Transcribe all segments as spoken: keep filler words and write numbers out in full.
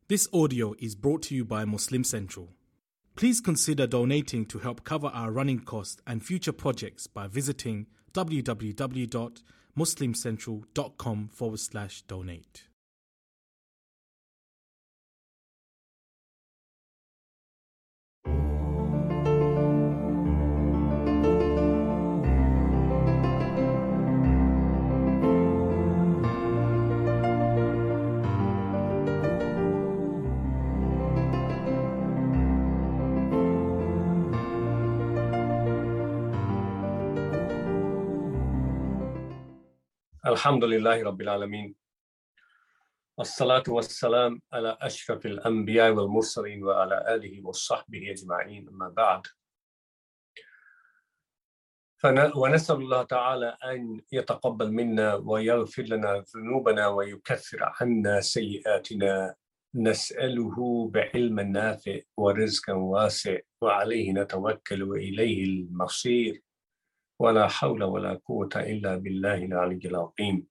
This audio is brought to you by Muslim Central. Please consider donating to help cover our running costs and future projects by visiting www.muslimcentral.com forward slash donate. Alhamdulillahi Rabbil Alameen. As-salatu was-salam ala ashrafil anbiya wal mursaleen wa ala alihi wa sahbihi ajma'in amma ba'd. ونسأل الله تعالى أن يتقبل منا ويغفر لنا ذنوبنا ويكفر عنا سيئاتنا نسأله بعلم نافع ورزق واسع وعليه نتوكل وإليه المصير ولا حول ولا قوة إلا بالله العلي العظيم.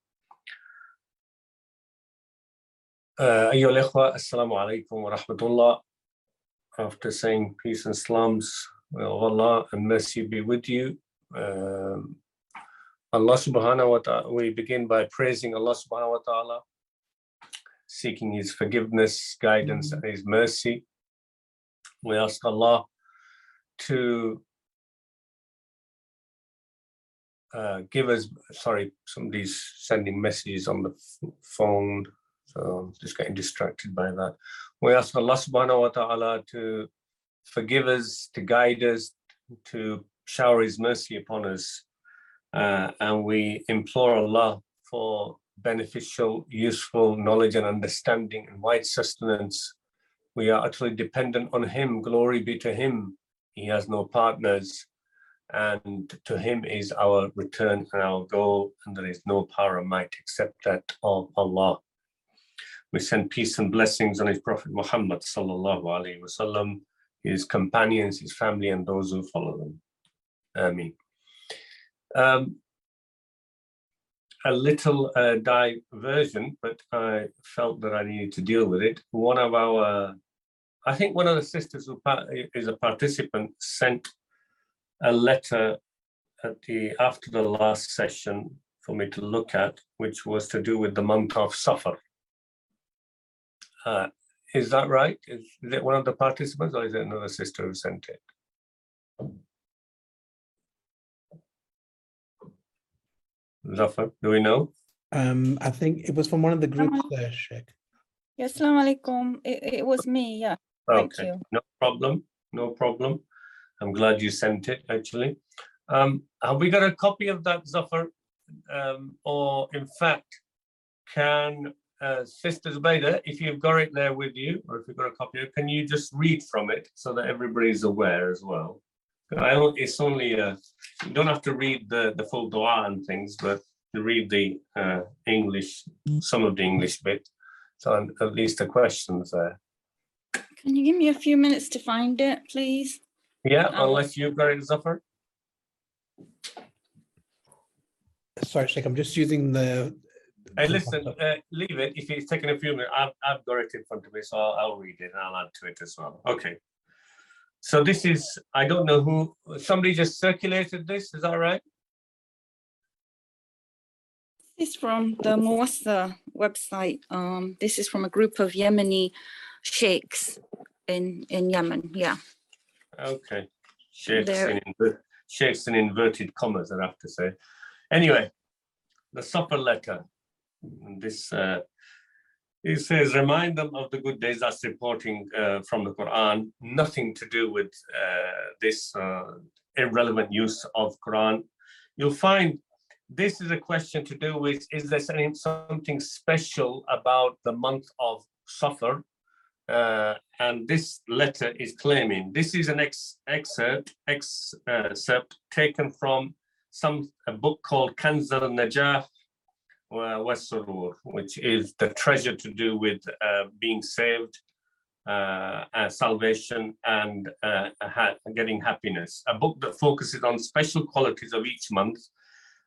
أيها الإخوة, Assalamu alaikum wa rahmatullah. After saying peace and salams, well, Allah and mercy be with you. Uh, Allah subhanahu wa ta'ala, we begin by praising Allah subhanahu wa ta'ala, seeking His forgiveness, guidance, and His mercy. We ask Allah to Uh, give us, sorry, somebody's sending messages on the f- phone, so I'm just getting distracted by that. We ask Allah subhanahu wa ta'ala to forgive us, to guide us, to shower His mercy upon us. Uh, and we implore Allah for beneficial, useful knowledge and understanding and wide sustenance. We are utterly dependent on Him. Glory be to Him. He has no partners. And to Him is our return and our goal, and there is no power or might except that of Allah. We send peace and blessings on His Prophet Muhammad sallallahu alaihi wasallam, his companions, his family, and those who follow them. Ameen. Um, a little uh, diversion, but I felt that I needed to deal with it. One of our, I think one of the sisters who is a participant sent a letter at the after the last session for me to look at, which was to do with the month of Safar. Uh, is that right? Is, is it one of the participants, or is it another sister who sent it? Zafar, do we know? Um, I think it was from one of the groups there, Sheikh. Yes, Assalamu alaikum. It, it was me, yeah. Thank Okay, you. no problem, no problem. I'm glad you sent it, actually. Um, have we got a copy of that, Zafar? Um, or, in fact, can uh, Sister Zubaydah, if you've got it there with you, or if you've got a copy, can you just read from it so that everybody's aware as well? I don't, it's only, uh, you don't have to read the, the full dua and things, but to read the uh, English, some of the English bit, so at least the questions there. Can you give me a few minutes to find it, please? Yeah, Um, unless you've got it, Zafar. Sorry, Sheikh, I'm just using the... Hey, listen, uh, leave it. If it's taking a few minutes, I've, I've got it in front of me, so I'll, I'll read it and I'll add to it as well. Okay. So this is, I don't know who, somebody just circulated this, is that right? This is from the Muwassa website. Um, this is from a group of Yemeni sheikhs in, in Yemen, yeah. Okay. Sheikhs There. in, inver- sheikhs in inverted commas, I have to say. Anyway, the Safar letter. This uh, it says, remind them of the good days. That's reporting uh, from the Quran. Nothing to do with uh, this uh, irrelevant use of Quran. You'll find this is a question to do with, is there something special about the month of Safar? Uh, and this letter is claiming, this is an ex- excerpt, ex, uh, excerpt taken from some a book called Kanz al-Najah wa Surur, which is the treasure to do with uh, being saved, uh, uh, salvation, and uh, ha- getting happiness. A book that focuses on special qualities of each month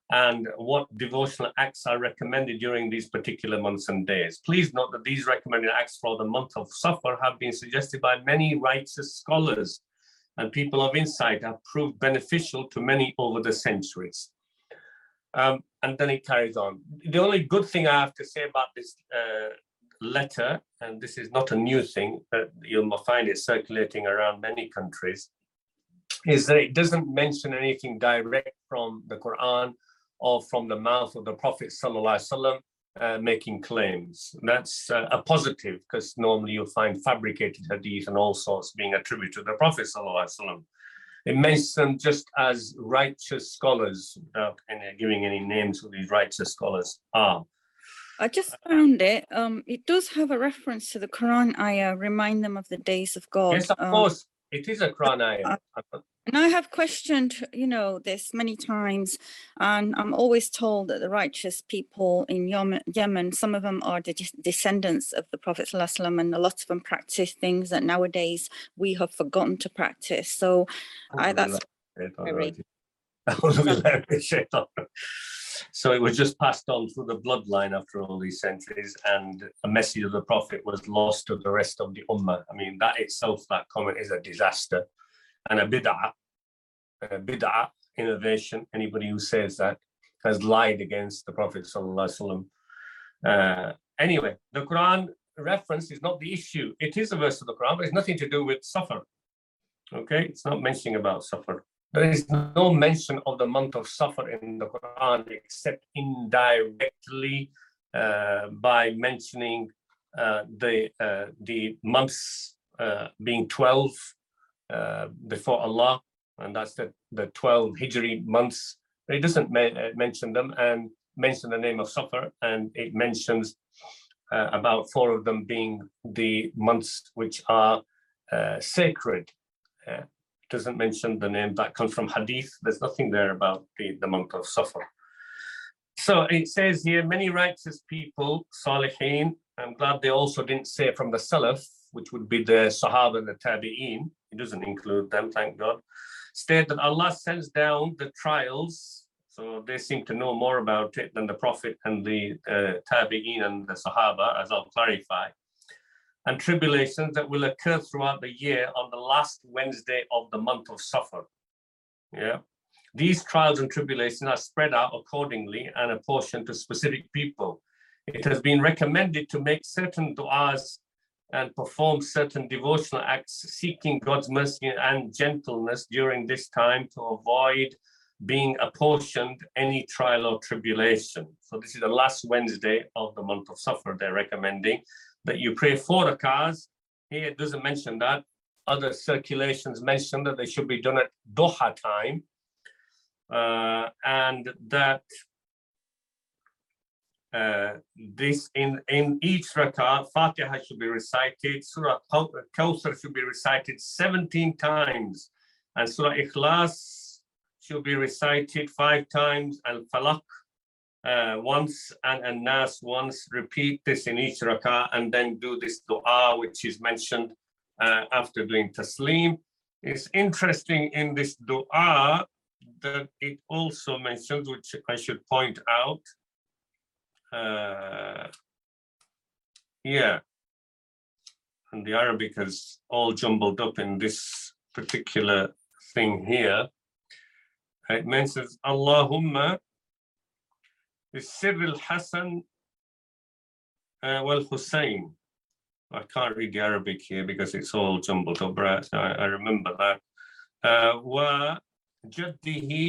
and what devotional acts are recommended during these particular months and days. Please note that these recommended acts for the month of Safar have been suggested by many righteous scholars, and people of insight have proved beneficial to many over the centuries. Um, and then it carries on. The only good thing I have to say about this uh, letter, and this is not a new thing, but you'll find it circulating around many countries, is that it doesn't mention anything direct from the Quran or from the mouth of the Prophet Sallallahu Alaihi Wasallam uh, making claims. That's uh, a positive, because normally you'll find fabricated hadith and all sorts being attributed to the Prophet Sallallahu Alaihi Wasallam. It mentions them just as righteous scholars, without any, giving any names who these righteous scholars are. I just found it. Um, it does have a reference to the Quran ayah, remind them of the days of God. Yes, of Um, course, it is a Quran ayah. And I have questioned, you know, this many times, and I'm always told that the righteous people in Yemen, Yemen some of them are the de- descendants of the Prophet ﷺ, and a lot of them practice things that nowadays we have forgotten to practice. So I, that's very, So it was just passed on through the bloodline after all these centuries, and a message of the Prophet was lost to the rest of the Ummah. I mean, that itself, that comment is a disaster. And a bid'ah, a bid'ah, innovation, anybody who says that has lied against the Prophet Sallallahu Alaihi Wasallam. Uh, anyway, the Quran reference is not the issue. It is a verse of the Quran, but it's nothing to do with Safar. Okay, it's not mentioning about Safar. There is no mention of the month of Safar in the Quran except indirectly uh, by mentioning uh, the uh, the months uh, being twelve uh, before Allah, and that's the, the twelve Hijri months. It doesn't me- mention them and mention the name of Safar, and it mentions uh, about four of them being the months which are uh, sacred. Uh, doesn't mention the name that comes from hadith. There's nothing there about the, the month of Safar. So it says here, many righteous people, Salihin, I'm glad they also didn't say from the Salaf, which would be the Sahaba and the Tabi'een, it doesn't include them, thank God, state that Allah sends down the trials, so they seem to know more about it than the Prophet and the uh, Tabi'een and the Sahaba, as I'll clarify, and tribulations that will occur throughout the year on the last Wednesday of the month of Safar. Yeah, these trials and tribulations are spread out accordingly and apportioned to specific people. It has been recommended to make certain du'as and perform certain devotional acts seeking God's mercy and gentleness during this time to avoid being apportioned any trial or tribulation. So this is the last Wednesday of the month of Safar. They're recommending that you pray four rakahs. Here it doesn't mention that. Other circulations mention that they should be done at duha time, uh, and that uh, this in, in each rakah, Fatiha should be recited, Surah Kawthar should be recited seventeen times, and Surah Ikhlas should be recited five times, and Falaq Uh, once and An-Nas once. Repeat this in each rakah and then do this dua which is mentioned uh, after doing taslim. It's interesting in this dua that it also mentions, which I should point out, uh, yeah, and the Arabic is all jumbled up in this particular thing here. It mentions Allahumma Sirr al-Hasan uh, wal-Hussein. I can't read the Arabic here because it's all jumbled up, right? So I, I remember that. Wa jaddihi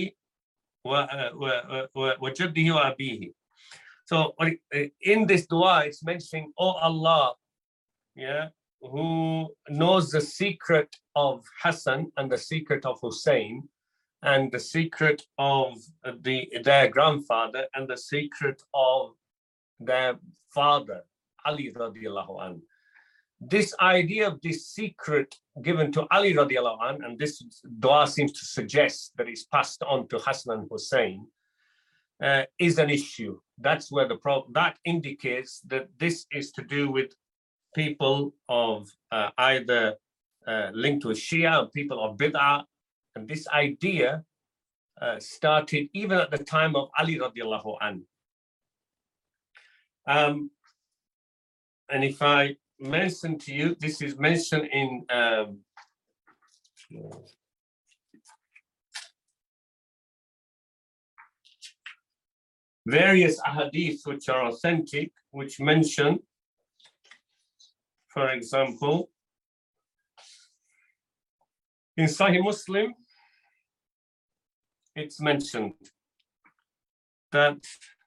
wa jaddihi wa abihi. So in this dua, it's mentioning, oh Allah, yeah, who knows the secret of Hassan and the secret of Hussein, and the secret of the their grandfather, and the secret of their father, Ali radiallahu anhu. This idea of this secret given to Ali radiallahu anhu, and this dua seems to suggest that it's passed on to Hassan and Hussein, uh, is an issue. That's where the problem, that indicates that this is to do with people of uh, either uh, linked to Shia, or people of Bid'ah. And this idea uh, started even at the time of Ali radiallahu anhu. Um, and if I mention to you, this is mentioned in um, various ahadith which are authentic, which mention, for example, in Sahih Muslim, it's mentioned that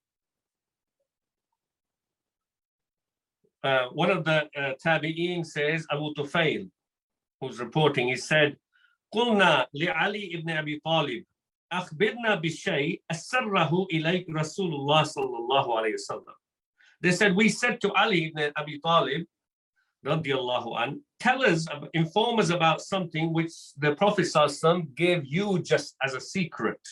uh, one of the uh, tabi'een says, Abu Tufail, who's reporting, he said, قلنا لعلي ibn Abi Talib, أخبرنا بالشيء أسره إليك رسول الله صلى الله عليه وسلم. They said, we said to Ali ibn Abi Talib, radiallahu an, tell us, inform us about something which the Prophet sallallahu alaihi wasallam gave you just as a secret.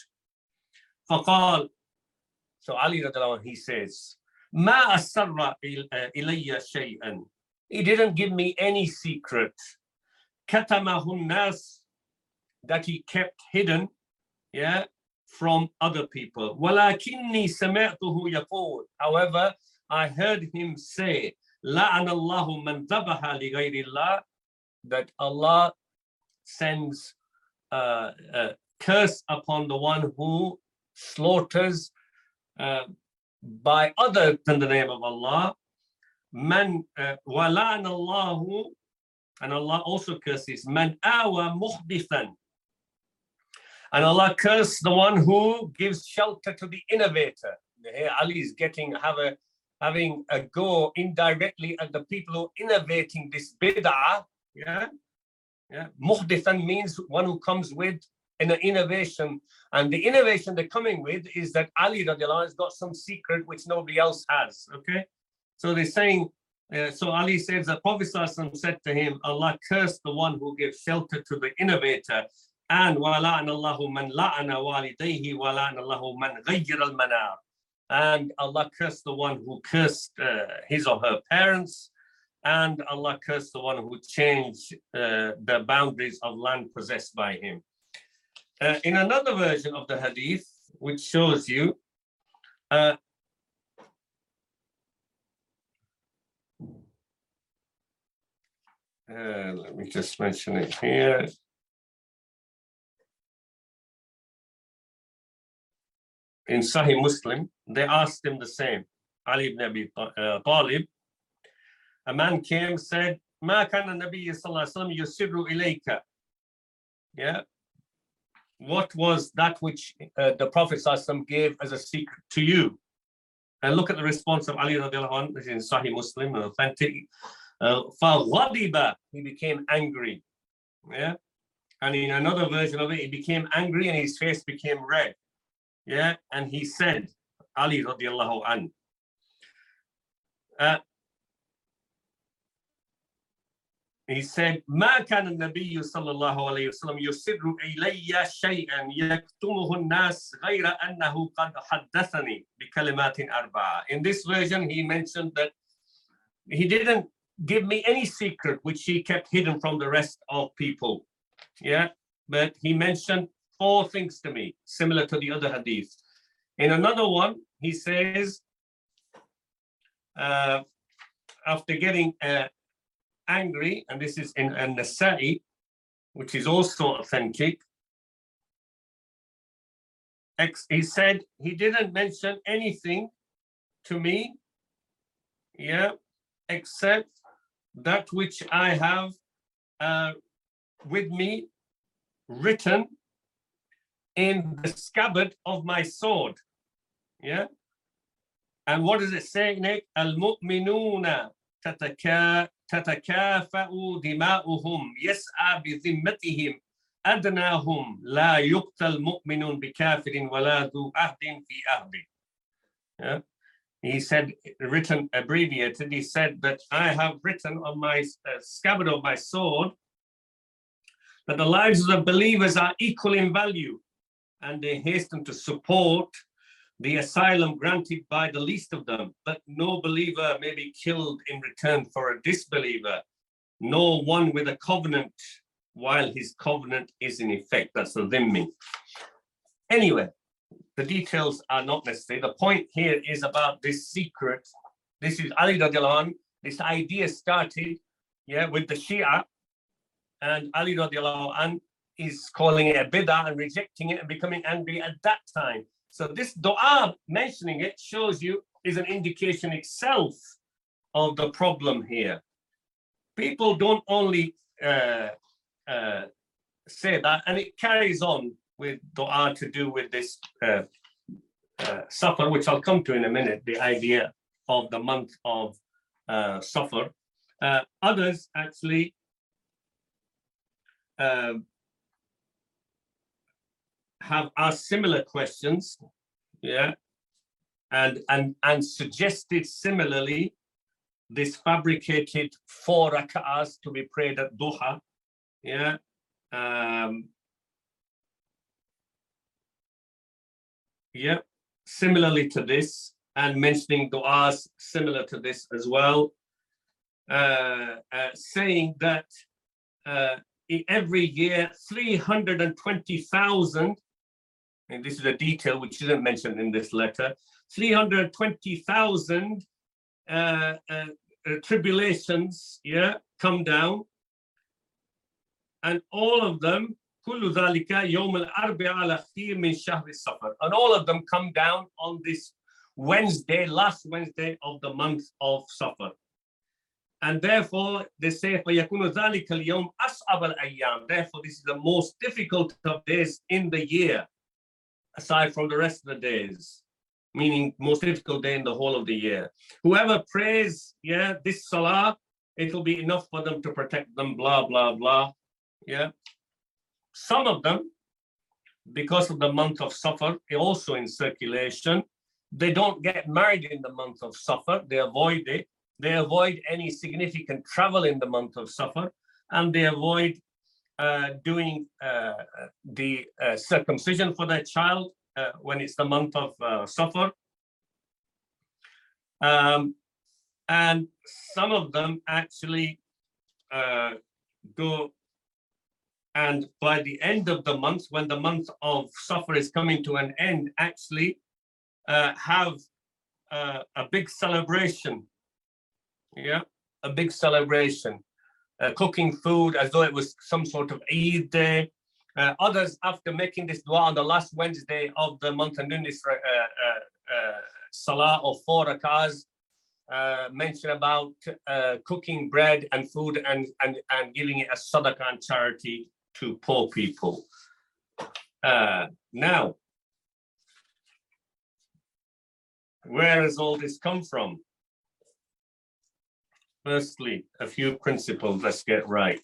فقال, so Ali radiallahu an, he says, ما أسر إلي شيئا. He didn't give me any secret. كتمه الناس, that he kept hidden, yeah, from other people. ولكني سمعته يقول. However, I heard him say, لعن الله من ذبح لغير الله, that Allah sends uh, a curse upon the one who slaughters uh, by other than the name of Allah. Man وَلَعْنَ اللَّهُ, and Allah also curses man awa muhdithan, and Allah cursed the one who gives shelter to the innovator. Here Ali is getting have a having a go indirectly at the people who are innovating this bid'ah. Yeah, yeah. Muhdithan means one who comes with an innovation, and the innovation they're coming with is that Ali radiallahu anh has got some secret which nobody else has. Okay, so they're saying. Uh, so Ali says that Prophet ﷺ said to him, Allah cursed the one who gives shelter to the innovator, and وَلَعْنَ اللَّهُ مَنْ لَعَنَ وَالِدَيْهِ وَلَعْنَ اللَّهُ مَنْ غَيَّرَ الْمَنَارِ, and Allah cursed the one who cursed uh, his or her parents, and Allah cursed the one who changed uh, the boundaries of land possessed by him. Uh, in another version of the hadith, which shows you uh, Uh, let me just mention it here. In Sahih Muslim, they asked him the same. Ali ibn Abi Talib, a man came, said, "Ma kana Nabiy sallallahu alaihi wasallam yusirru ilayka." Yeah. What was that which uh, the Prophet sallallahu alaihi wasallam gave as a secret to you? And look at the response of Ali radiallahu anhu. This is in Sahih Muslim, authentic. فَغَضِبَ, uh, he became angry. Yeah, and in another version of it, he became angry and his face became red. Yeah, and he said, Ali radiallahu anhu, uh, he said, ما كان النبي صلى الله عليه وسلم يسر إلي شيئا يكتمه الناس غير أنه قد حدثني بكلمات أربعة. In this version, he mentioned that he didn't give me any secret which he kept hidden from the rest of people. Yeah, but he mentioned four things to me, similar to the other hadith. In another one, he says, uh, after getting uh, angry, and this is in An-Nasa'i, which is also authentic, he said he didn't mention anything to me, yeah, except that which I have uh, with me written in the scabbard of my sword. Yeah. And what does it say, Nick? Al-mu'minuna tatakafa'u dima'uhum yas'a bi dhimmatihim adnahum la yuqtal mu'minun bi kafirin wa la dhu ahdin fi ahdi. Yeah. He said, written, abbreviated, he said that I have written on my uh, scabbard of my sword that the lives of the believers are equal in value, and they hasten to support the asylum granted by the least of them. But no believer may be killed in return for a disbeliever, nor one with a covenant while his covenant is in effect. That's the dhimmi. Anyway, the details are not necessary. The point here is about this secret. This is Ali radiallahu anh. This idea started, yeah, with the Shia, and Ali radiallahu anh is calling it a bid'ah and rejecting it and becoming angry at that time. So this dua, mentioning it, shows you is an indication itself of the problem here. People don't only uh, uh, say that, and it carries on with dua to do with this uh, uh, Safar, which I'll come to in a minute, the idea of the month of uh, Safar. Uh, others actually uh, have asked similar questions, yeah, and and and suggested similarly this fabricated four rak'ahs to be prayed at duha, yeah. Um, yeah, similarly to this, and mentioning du'as similar to this as well, uh, uh, saying that uh, every year three hundred twenty thousand, and this is a detail which isn't mentioned in this letter, three hundred twenty thousand uh, uh, uh, tribulations, yeah, come down, and all of them, كل ذلك يوم الأربعاء الأخير من شهر الصفر, and all of them come down on this Wednesday, last Wednesday of the month of Safar. And therefore, they say, فَيَكُونُ ذَلِكَ الْيَوْمِ أَصْعَبَ الْأَيَّامِ. Therefore, this is the most difficult of days in the year, aside from the rest of the days, meaning most difficult day in the whole of the year. Whoever prays, yeah, this salah, it will be enough for them to protect them, blah, blah, blah, yeah. Some of them, because of the month of Safar, also in circulation, they don't get married in the month of Safar, they avoid it. They avoid any significant travel in the month of Safar, and they avoid uh, doing uh, the uh, circumcision for their child uh, when it's the month of uh, Safar. Um, and some of them actually uh, go, and by the end of the month, when the month of Safar is coming to an end, actually uh, have uh, a big celebration. Yeah, a big celebration, uh, cooking food as though it was some sort of Eid day. Uh, others, after making this dua on the last Wednesday of the month and doing this uh, uh, uh, salah of four rak'ahs, uh, mention about uh, cooking bread and food and, and, and giving it as sadaqah and charity to poor people. Uh, now, where has all this come from? Firstly, a few principles, let's get right.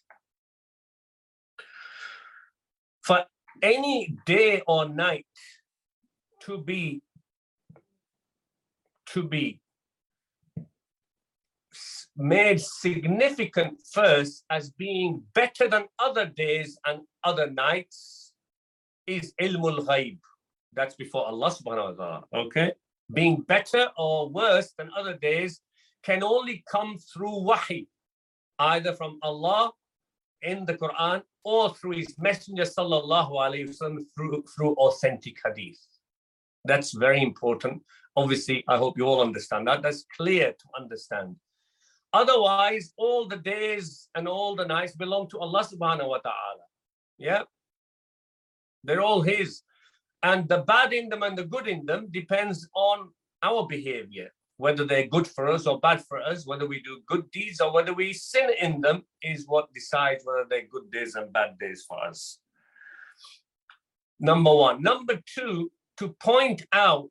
For any day or night to be, to be made significant first as being better than other days and other nights is ilmul ghaib. That's before Allah subhanahu wa ta'ala, okay? Being better or worse than other days can only come through wahi, either from Allah in the Quran or through his messenger sallallahu alaihi wasallam through, through authentic hadith. That's very important. Obviously, I hope you all understand that. That's clear to understand. Otherwise, all the days and all the nights belong to Allah subhanahu wa ta'ala. Yeah, they're all his. And the bad in them and the good in them depends on our behavior. Whether they're good for us or bad for us, whether we do good deeds or whether we sin in them is what decides whether they're good days and bad days for us. Number one. Number two, to point out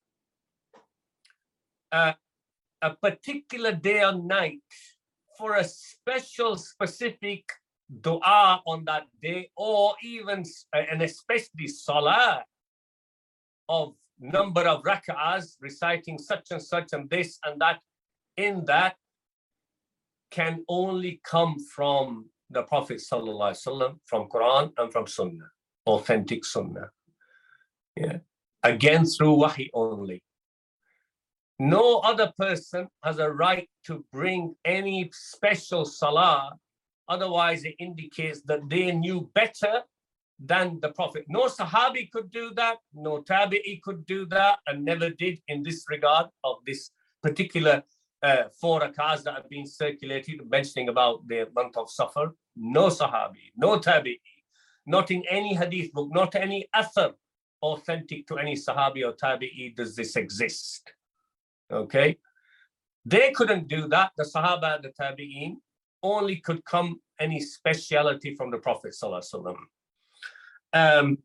uh, a particular day or night for a special, specific dua on that day, or even, and especially salah of number of rak'ahs, reciting such and such and this and that, in that can only come from the Prophet sallallahu alaihi wasallam, from Quran and from Sunnah, authentic Sunnah. Yeah, again through wahi only. No other person has a right to bring any special salah, otherwise it indicates that they knew better than the Prophet. No Sahabi could do that, no Tabi'i could do that, and never did in this regard of this particular uh, four rakahs that have been circulated, mentioning about the month of Safar. No Sahabi, no Tabi'i, not in any hadith book, not any athar authentic to any Sahabi or Tabi'i does this exist. Okay? They couldn't do that. The Sahaba and the Tabi'in only could come any speciality from the Prophet Sallallahu Alaihi Wasallam. Um,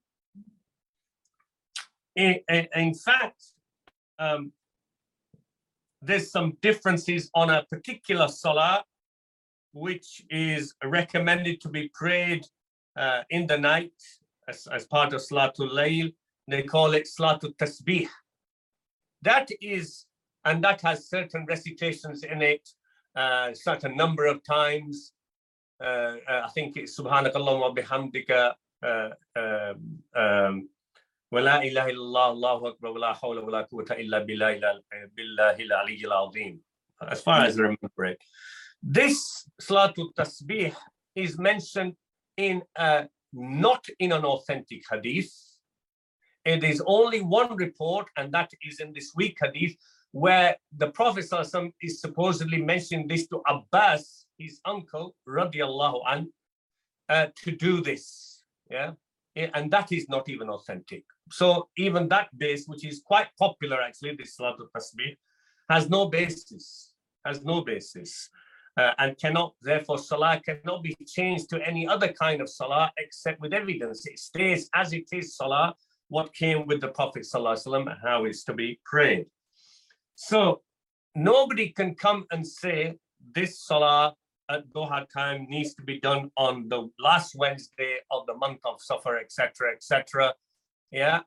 in, in fact, um, there's some differences on a particular salah, which is recommended to be prayed uh, in the night as, as part of Salatul Layl. They call it Salatul Tasbih. That is, and that has certain recitations in it, uh, certain number of times. Uh, uh, I think it's Subhanakallahumma wa bihamdika. Uh, um, um, ولا إله إلا الله الله أكبر ولا حول ولا قوة إلا بالله بالله العلي العظيم. As far as I remember it, this Salatul Tasbih is mentioned in uh, not in an authentic hadith. It is only one report, and that is in this weak hadith, where the Prophet ﷺ is supposedly mentioning this to Abbas, his uncle, radiallahu an, uh, to do this. Yeah, and that is not even authentic. So even that base, which is quite popular actually, this Salatul Tasbih, has no basis, has no basis, uh, and cannot, therefore, Salah cannot be changed to any other kind of Salah except with evidence. It stays as it is Salah, what came with the Prophet Sallallahu Alaihi Wasallam, and how it's to be prayed. So nobody can come and say this Salah at Duha time needs to be done on the last Wednesday of the month of Safar, et cetera, et cetera. Yeah,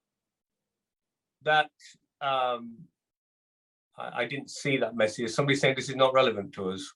that um, I, I didn't see that message. Somebody saying this is not relevant to us.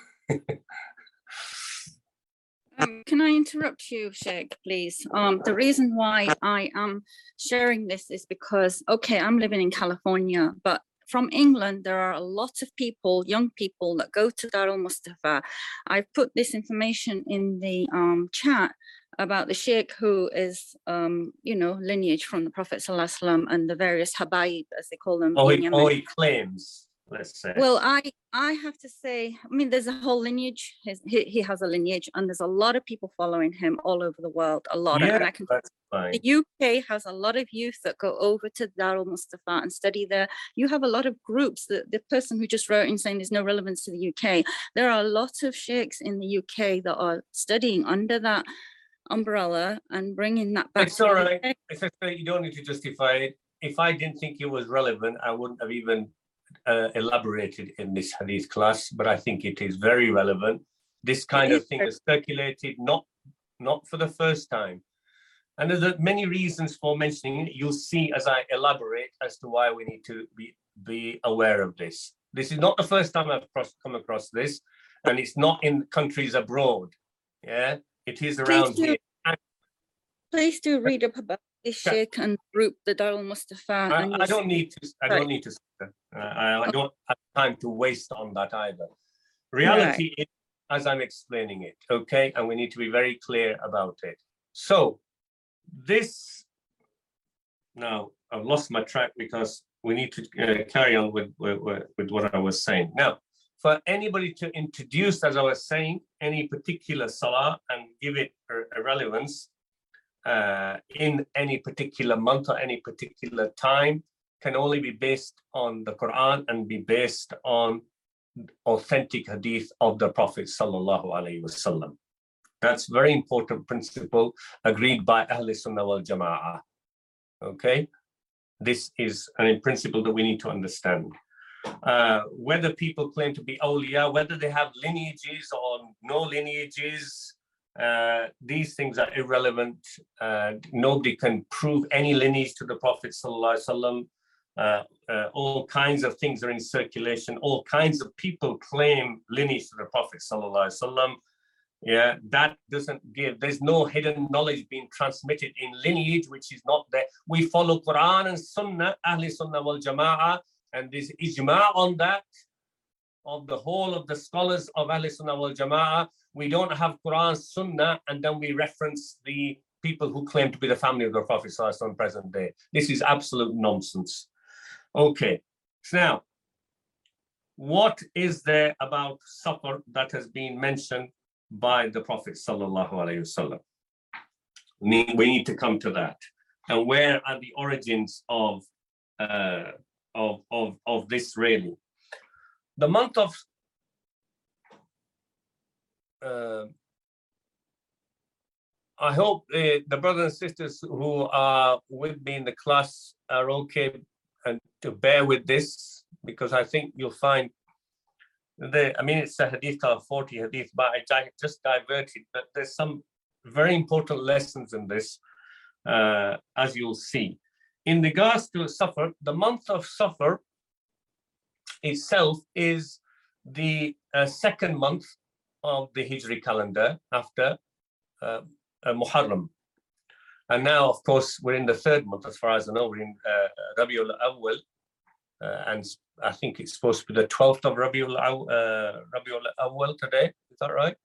Um, can I interrupt you, Sheikh, please? Um, the reason why I am sharing this is because, okay, I'm living in California, but from England, there are a lot of people, young people, that go to Darul Mustafa. I've put this information in the um, chat about the Sheikh who is, um, you know, lineage from the Prophet Sallallahu Alaihi Wasallam and the various Habaib, as they call them. Oh, in he, Yemen. oh, he claims, let's say. Well, I I have to say, I mean, there's a whole lineage. His, he, he has a lineage, and there's a lot of people following him all over the world, a lot. Yeah, and I can that's fine. The U K has a lot of youth that go over to Darul Mustafa and study there. You have a lot of groups. The, the person who just wrote in saying there's no relevance to the U K. There are a lot of sheikhs in the U K that are studying under that umbrella and bringing that back. It's all right. It's okay. You don't need to justify it. If I didn't think it was relevant, I wouldn't have even uh, elaborated in this hadith class, but I think it is very relevant. This kind of thing is circulated not, not for the first time. And there's many reasons for mentioning it. You'll see as I elaborate as to why we need to be, be aware of this. This is not the first time I've cross, come across this, and it's not in countries abroad. Yeah, it is around Please do, here. please do read up about this Sheikh and group, the Darul Mustafa. I, and I you'll don't see- need to. I Right. don't need to. Uh, I, I don't have time to waste on that either. Reality is, as I'm explaining it, okay, and we need to be very clear about it. So, this now I've lost my track because we need to uh, carry on with, with with what I was saying. Now, for anybody to introduce, as I was saying, any particular salah and give it a, a relevance uh, in any particular month or any particular time can only be based on the Quran and be based on authentic hadith of the Prophet Sallallahu Alaihi Wasallam. That's a very important principle agreed by Ahl Sunnah wal Jama'ah. Okay, this is a principle that we need to understand. Uh, whether people claim to be awliya, whether they have lineages or no lineages, uh, these things are irrelevant. Uh, nobody can prove any lineage to the Prophet Sallallahu Alaihi Wasallam. Uh, uh, all kinds of things are in circulation. All kinds of people claim lineage to the Prophet Sallallahu Alaihi Wasallam. Yeah, that doesn't give, there's no hidden knowledge being transmitted in lineage, which is not there. We follow Quran and Sunnah, Ahli Sunnah wal Jama'ah, and there's ijma' on that, of the whole of the scholars of Ahli Sunnah wal Jama'ah. We don't have Quran, Sunnah, and then we reference the people who claim to be the family of the Prophet in present day. This is absolute nonsense. Okay, so now, what is there about Safar that has been mentioned by the Prophet sallallahu alaihi wasallam? We need to come to that. And where are the origins of, uh, of, of, of this really? The month of uh, I hope uh, the brothers and sisters who are with me in the class are okay and to bear with this, because I think you'll find the, I mean, it's a hadith of forty hadith, but I just diverted, but there's some very important lessons in this, uh, as you'll see. In regards to Safar, the month of Safar itself is the uh, second month of the Hijri calendar after uh, uh, Muharram. And now, of course, we're in the third month, as far as I know, we're in uh, Rabiul Awwal, uh, and I think it's supposed to be the twelfth of Rabiul Awwal, uh, Rabiul Awwal today. Is that right?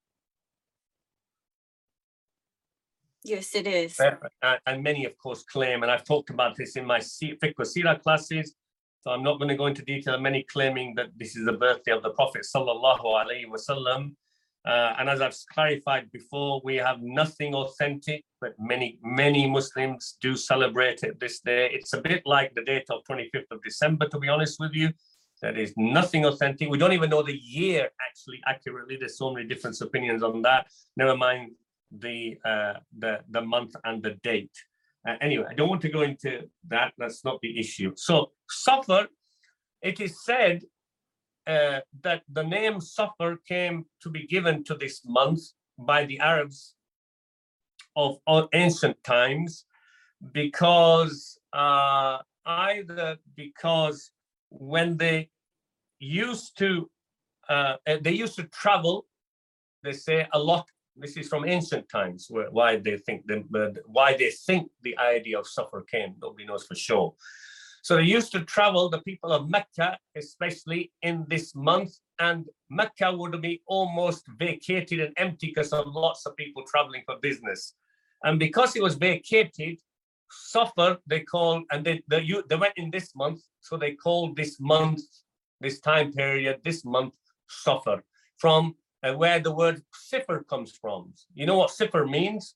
Yes, it is. Uh, and many, of course, claim, and I've talked about this in my Fiqh wa Sirah classes, so I'm not going to go into detail, many claiming that this is the birthday of the Prophet sallallahu alaihi wasallam. Uh, and as I've clarified before, we have nothing authentic, but many, many Muslims do celebrate it this day. It's a bit like the date of twenty-fifth of December, to be honest with you. There is nothing authentic. We don't even know the year actually accurately. There's so many different opinions on that. Never mind the uh, the, the month and the date. Uh, anyway, I don't want to go into that. That's not the issue. So Safar, it is said uh, that the name Safar came to be given to this month by the Arabs of, of ancient times, because uh, either because when they used to uh, they used to travel, they say a lot. This is from ancient times, where, why they think the, why they think the idea of Safar came. Nobody knows for sure. So they used to travel, the people of Mecca, especially in this month, and Mecca would be almost vacated and empty because of lots of people traveling for business. And because it was vacated, Safar they called, and they they, they went in this month, so they called this month, this time period, this month Safar, from uh, where the word Sifr comes from. You know what Sifr means?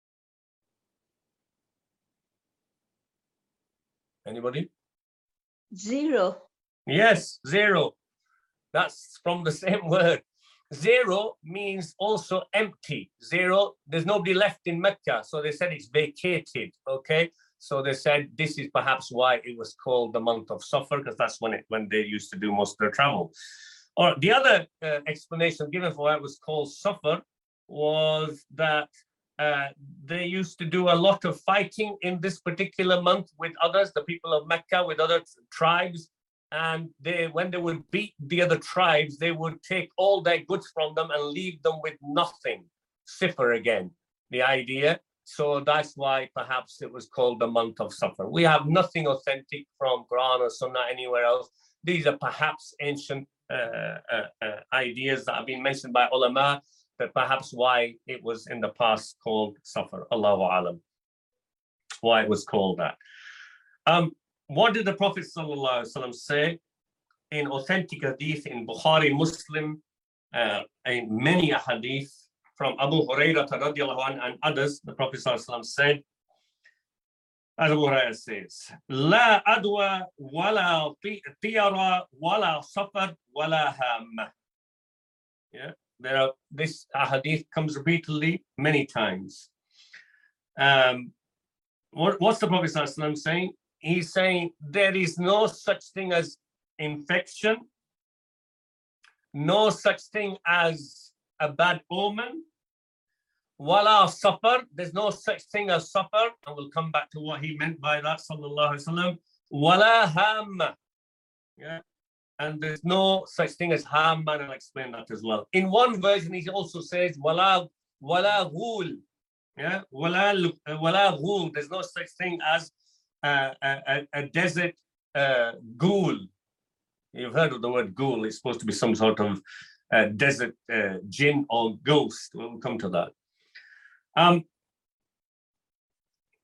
Anybody? Zero. Yes, zero. That's from the same word. Zero means also empty. Zero, there's nobody left in Mecca. So they said it's vacated, okay? So they said this is perhaps why it was called the month of Safar, because that's when it when they used to do most of their travel. Or the other uh, explanation given for why it was called Safar was that uh, they used to do a lot of fighting in this particular month with others, the people of Mecca, with other tribes. And they, when they would beat the other tribes, they would take all their goods from them and leave them with nothing. Sifr again, the idea. So that's why perhaps it was called the month of Safar. We have nothing authentic from Quran or Sunnah anywhere else. These are perhaps ancient uh, uh, uh, ideas that have been mentioned by ulama, that perhaps why it was in the past called Safar. Allahu alam. Why it was called that. Um, What did the Prophet ﷺ say in authentic hadith in Bukhari, Muslim, uh, in many hadith from Abu Hurairah radiallahu anhu and others? The Prophet ﷺ said, as Abu Hurairah says, La adwa wala tiyara wala safar wala hamma. Yeah, there are, this hadith comes repeatedly many times. Um, what, what's the Prophet ﷺ saying? He's saying there is no such thing as infection, no such thing as a bad omen. Wala safar, there's no such thing as safar, and we'll come back to what he meant by that, sallallahu alaihi wasallam. Wala hamma, yeah, and there's no such thing as hamma, and I'll explain that as well. In one version, he also says wala wala ghul, yeah, wala wala ghul. There's no such thing as Uh, a, a desert uh, ghoul. You've heard of the word ghoul. It's supposed to be some sort of uh, desert uh, jinn or ghost. We'll come to that. Um,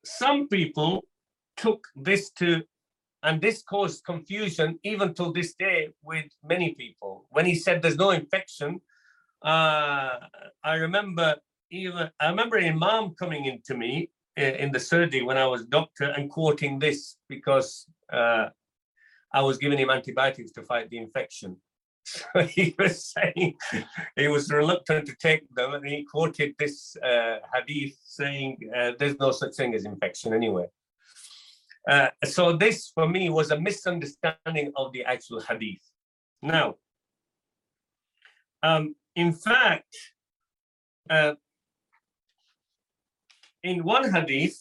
some people took this to, and this caused confusion even till this day with many people. When he said there's no infection, uh, I remember even I remember an imam coming into me in the surgery when I was doctor and quoting this because uh, I was giving him antibiotics to fight the infection. So he was saying he was reluctant to take them, and he quoted this uh, hadith saying uh, there's no such thing as infection anyway. Uh, so this for me was a misunderstanding of the actual hadith. Now, um, in fact, uh, in one hadith,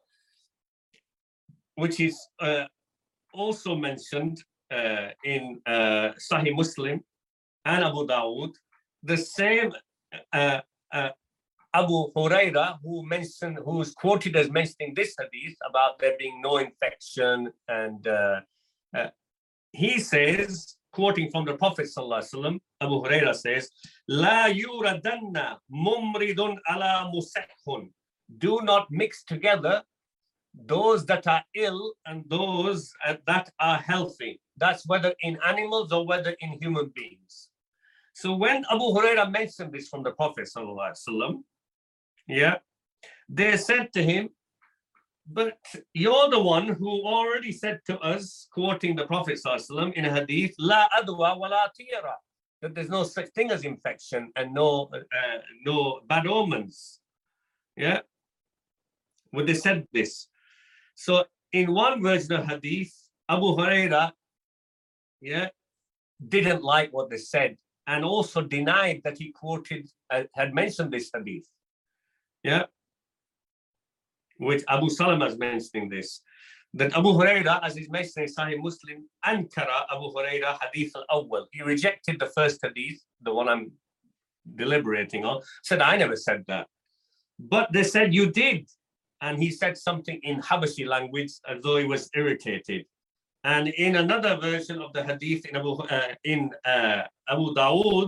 which is uh, also mentioned Uh, in uh, Sahih Muslim and Abu Dawood, the same uh, uh, Abu Huraira, who mentioned, who's quoted as mentioning this hadith about there being no infection, and uh, uh, he says, quoting from the Prophet sallallahu alaihi wasallam, Abu Huraira says, "La yuradanna mumridun ala musakhun." Do not mix together those that are ill and those uh, that are healthy. That's whether in animals or whether in human beings. So when Abu Huraira mentioned this from the Prophet sallallahu alaihi wasallam, yeah, they said to him, but you're the one who already said to us, quoting the Prophet sallallahu alaihi wasallam in a hadith, la adwa wa la tira, that there's no such thing as infection and no uh, no bad omens. Yeah, well, they said this. So in one version of hadith, Abu Huraira, yeah, didn't like what they said and also denied that he quoted, uh, had mentioned this hadith. Yeah, which Abu Salama is mentioning this. That Abu Huraira, as is mentioned in Sahih Muslim, Ankara Abu Huraira hadith al-awwal. He rejected the first hadith, the one I'm deliberating on, said, I never said that. But they said, you did. And he said something in Habashi language as though he was irritated. And in another version of the hadith in Abu, uh, in, uh, Abu Dawood,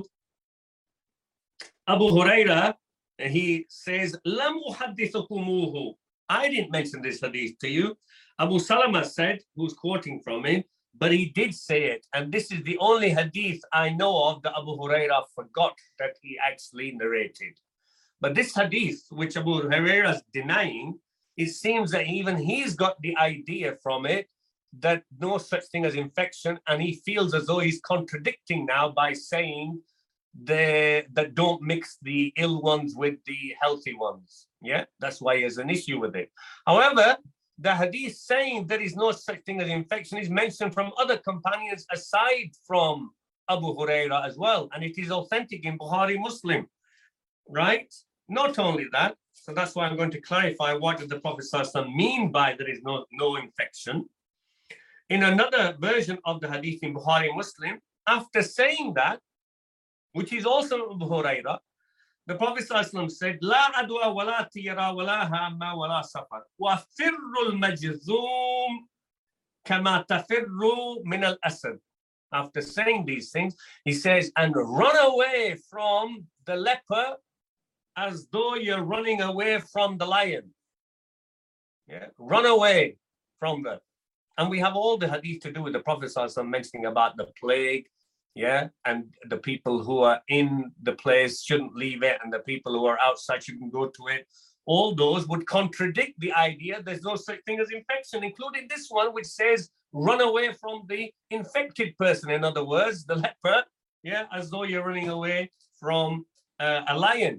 Abu Huraira, he says, Lam uhaddithukumuhu. I didn't mention this hadith to you. Abu Salama said, who's quoting from him, but he did say it. And this is the only hadith I know of that Abu Huraira forgot that he actually narrated. But this hadith, which Abu Huraira is denying, it seems that even he's got the idea from it that no such thing as infection, and he feels as though he's contradicting now by saying the, that don't mix the ill ones with the healthy ones. Yeah, that's why he has an issue with it. However, the hadith saying there is no such thing as infection is mentioned from other companions aside from Abu Huraira as well, and it is authentic in Bukhari Muslim, right? Not only that, so that's why I'm going to clarify what did the Prophet sallallahu alaihi wasallam mean by there is no, no infection. In another version of the hadith in Bukhari Muslim, after saying that, which is also Abu Huraira, the Prophet sallallahu alaihi wasallam said, La adwa wa la tira wa la hama wa la safar wa firru al-majzoom kama tafirru min al-asad. After saying these things, he says, and run away from the leper as though you're running away from the lion. Yeah, run away from them. And we have all the hadith to do with the Prophet sallallahu alaihi wasallam mentioning about the plague, yeah, and the people who are in the place shouldn't leave it, and the people who are outside shouldn't go to it. All those would contradict the idea there's no such thing as infection, including this one, which says run away from the infected person. In other words, the leper, yeah, as though you're running away from uh, a lion.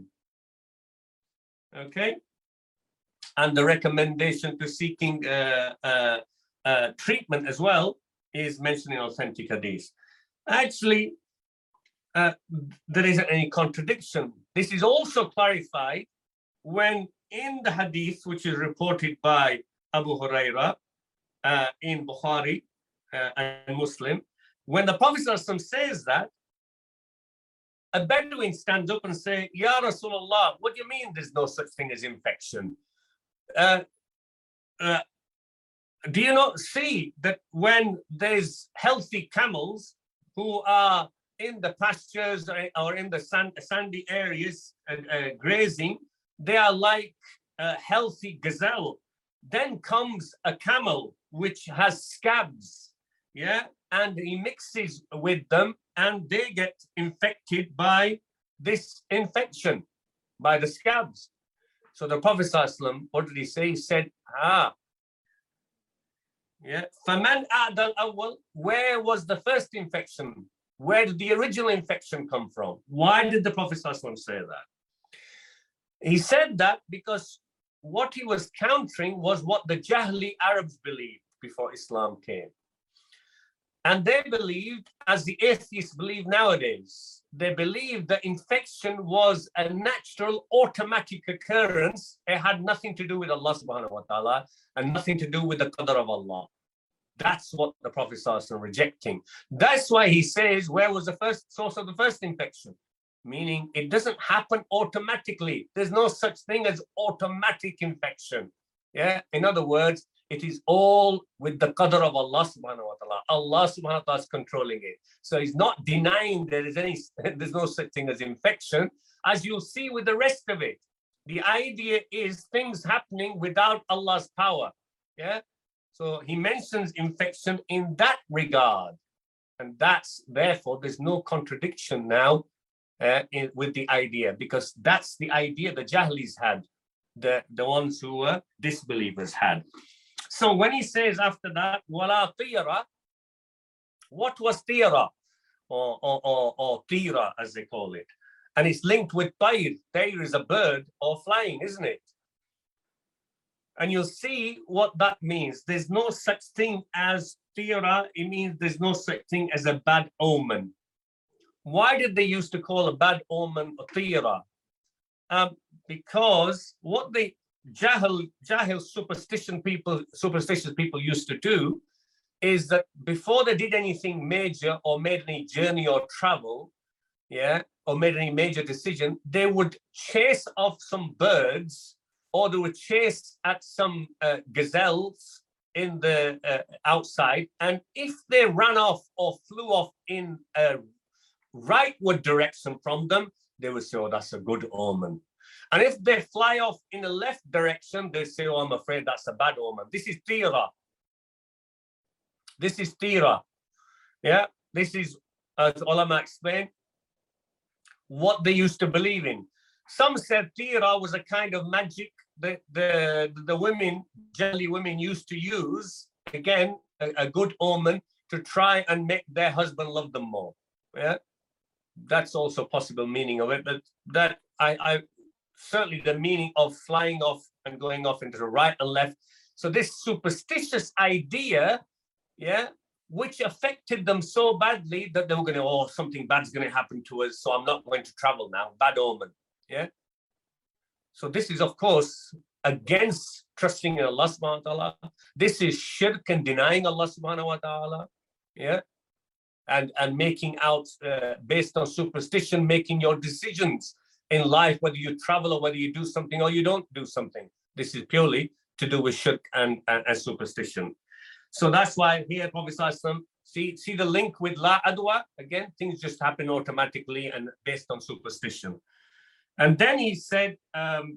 Okay, and the recommendation to seeking uh, uh, uh, treatment as well is mentioned in authentic hadith. Actually, uh, there isn't any contradiction. This is also clarified when in the hadith, which is reported by Abu Huraira uh, in Bukhari uh, and Muslim, when the Prophet says that, a Bedouin stands up and says, Ya Rasulullah, what do you mean there's no such thing as infection? Uh, uh, do you not see that when there's healthy camels who are in the pastures or in the sand, sandy areas uh, uh, grazing, they are like a healthy gazelle then comes a camel which has scabs, yeah, and he mixes with them and they get infected by this infection, by the scabs. So the Prophet ﷺ, what did he say? He said, ah, yeah, فَمَنْ أَعْدَى الْأَوَّلِ, where was the first infection? Where did the original infection come from? Why did the Prophet ﷺ say that? He said that because what he was countering was what the Jahli Arabs believed before Islam came. And they believed, as the atheists believe nowadays, they believed that infection was a natural, automatic occurrence. It had nothing to do with Allah subhanahu wa ta'ala and nothing to do with the qadr of Allah. That's what the Prophet is rejecting. That's why he says, where was the first source of the first infection? Meaning it doesn't happen automatically. There's no such thing as automatic infection. Yeah. In other words, it is all with the qadr of Allah subhanahu wa ta'ala. Allah subhanahu wa ta'ala is controlling it. So he's not denying there is any, there's no such thing as infection, as you'll see with the rest of it. The idea is things happening without Allah's power. Yeah. So he mentions infection in that regard. And that's, therefore, there's no contradiction now uh, in, with the idea, because that's the idea the Jahlis had, the, the ones who were disbelievers had. So when he says after that, wala tira, what was tira, or, or, or, or tira as they call it? And it's linked with tayr. Tayr is a bird or flying, isn't it? And you'll see what that means. There's no such thing as tira. It means there's no such thing as a bad omen. Why did they used to call a bad omen a tira? Um, because what they Jahil, Jahil superstition people, superstitious people used to do is that before they did anything major or made any journey or travel, yeah, or made any major decision, they would chase off some birds, or they would chase at some uh, gazelles in the uh, outside. And if they ran off or flew off in a rightward direction from them, they would say, oh, that's a good omen. And if they fly off in a left direction, they say, oh, I'm afraid that's a bad omen. This is tira. This is tira. Yeah, this is, as ulama explained, what they used to believe in. Some said tira was a kind of magic that the, the women, Jahili women, used to use, again, a, a good omen to try and make their husband love them more. Yeah, that's also possible meaning of it, but that I, I certainly the meaning of flying off and going off into the right and left. So this superstitious idea, yeah, which affected them so badly that they were going to, oh, something bad's going to happen to us, so I'm not going to travel now. Bad omen, yeah. So this is, of course, against trusting in Allah subhanahu wa ta'ala. This is shirk and denying Allah subhanahu wa ta'ala, yeah. And, and making out, uh, based on superstition, making your decisions in life, whether you travel or whether you do something or you don't do something. This is purely to do with shirk and, and, and superstition. So that's why here, Prophet ﷺ, see, see the link with la adwa, again, things just happen automatically and based on superstition. And then he said, um,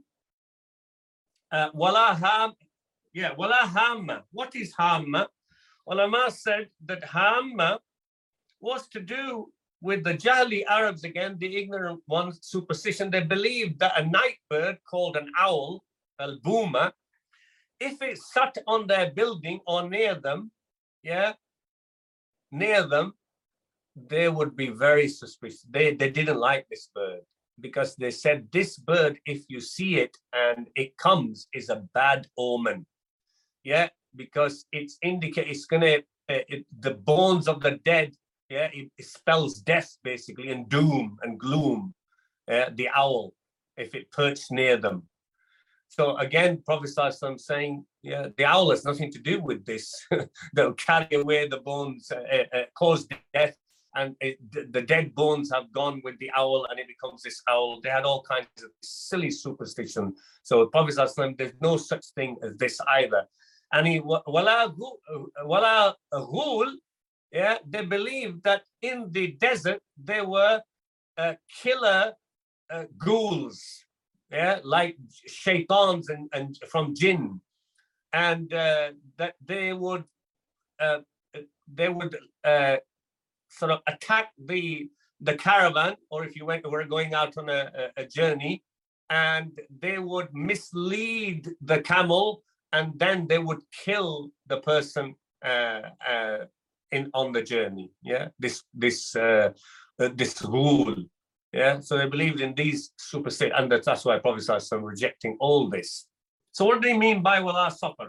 uh, wala ham, yeah, wala hamma. What is hamma? Ulama said that hamma was to do with the Jahili Arabs, again, the ignorant ones, superstition. They believed that a night bird called an owl, al-buma, if it sat on their building or near them, yeah, near them, they would be very suspicious. They, they didn't like this bird because they said this bird, if you see it and it comes, is a bad omen. Yeah, because it's indicate it's gonna, uh, it, the bones of the dead, yeah, it, it spells death basically and doom and gloom, uh, the owl, if it perched near them. So again, Prophet ﷺ saying, yeah, the owl has nothing to do with this. They'll carry away the bones, uh, uh, cause death, and it, the, the dead bones have gone with the owl, and it becomes this owl. They had all kinds of silly superstition. So Prophet ﷺ, there's no such thing as this either. And he, wala wala ghul, yeah, they believed that in the desert there were uh, killer uh, ghouls, yeah, like shaitans and, and from jinn. and uh, that they would uh, they would uh, sort of attack the the caravan, or if you went were going out on a, a journey, and they would mislead the camel, and then they would kill the person uh, uh, in on the journey. Yeah, this this uh, uh, this rule. Yeah, so they believed in these superstitions, and that's why Prophet Sallallahu Alaihi Wasallam rejecting all this. So what do they mean by wala safar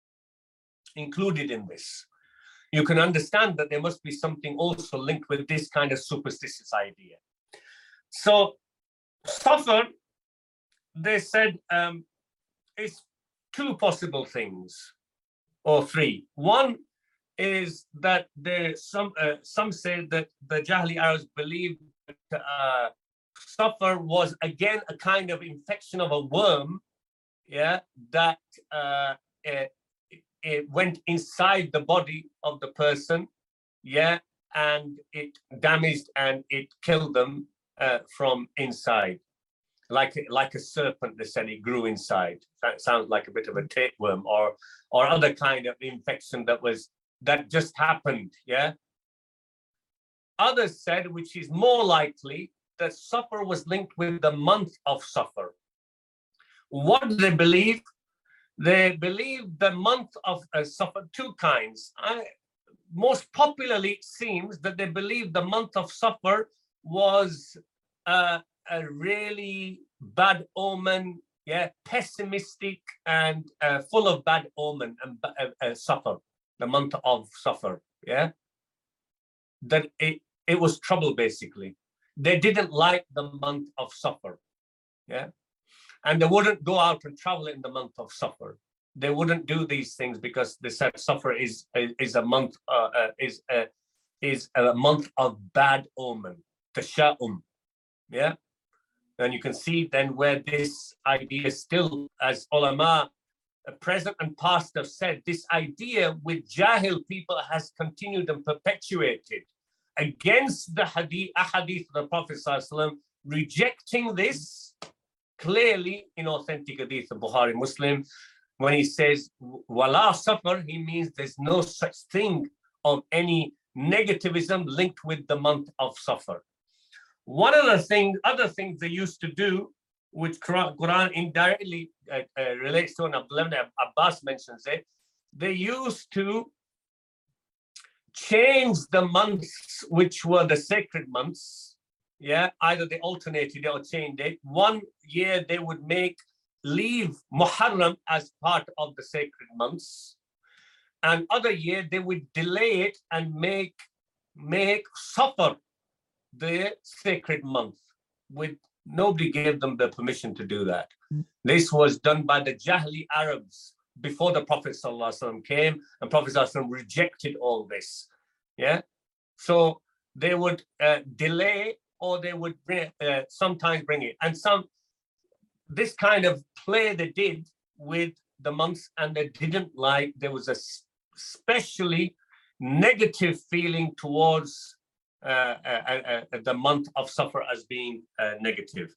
included in this? You can understand that there must be something also linked with this kind of superstitious idea. So safar, they said, um, it's two possible things, or three. One is that there some uh, some say that the Jahili Arabs believed that uh, safar was again a kind of infection of a worm, yeah, that uh, it, it went inside the body of the person, yeah, and it damaged and it killed them uh, from inside. Like, like a serpent, they said it grew inside. That sounds like a bit of a tapeworm or or other kind of infection that was that just happened, yeah. Others said, which is more likely, that safar was linked with the month of safar. What do they believe? They believe the month of uh, safar, two kinds. I, most popularly, it seems that they believe the month of safar was uh, a really bad omen, yeah, pessimistic and uh, full of bad omen and uh, uh, safar, the month of safar, yeah. That it, it was trouble, basically. They didn't like the month of safar, yeah. And they wouldn't go out and travel in the month of safar. They wouldn't do these things because they said safar is is a month uh, uh, is a, is a month of bad omen, tasha'um, yeah. And you can see then where this idea still, as ulama, present and past, have said, this idea with Jahil people has continued and perpetuated against the hadith, ahadith of the Prophet Sallallahu Alaihi Wasallam, rejecting this clearly in authentic hadith of Bukhari Muslim. When he says wala safar, he means there's no such thing of any negativism linked with the month of safar. One of the things, other things they used to do, which Quran indirectly uh, uh, relates to, and Abdullah ibn Abbas mentions it, they used to change the months which were the sacred months. Yeah, either they alternated it or changed it. One year they would make leave Muharram as part of the sacred months, and other year they would delay it and make make Safar the sacred month. With nobody gave them the permission to do that. This was done by the Jahili Arabs before the Prophet Sallallahu Alaihi Wasallam came, and Prophet Sallallahu Alaihi Wasallam rejected all this. Yeah, so they would uh, delay, or they would bring, uh, sometimes bring it, and some this kind of play they did with the months, and they didn't like. There was a especially negative feeling towards uh, uh, uh, the month of Safar as being uh, negative.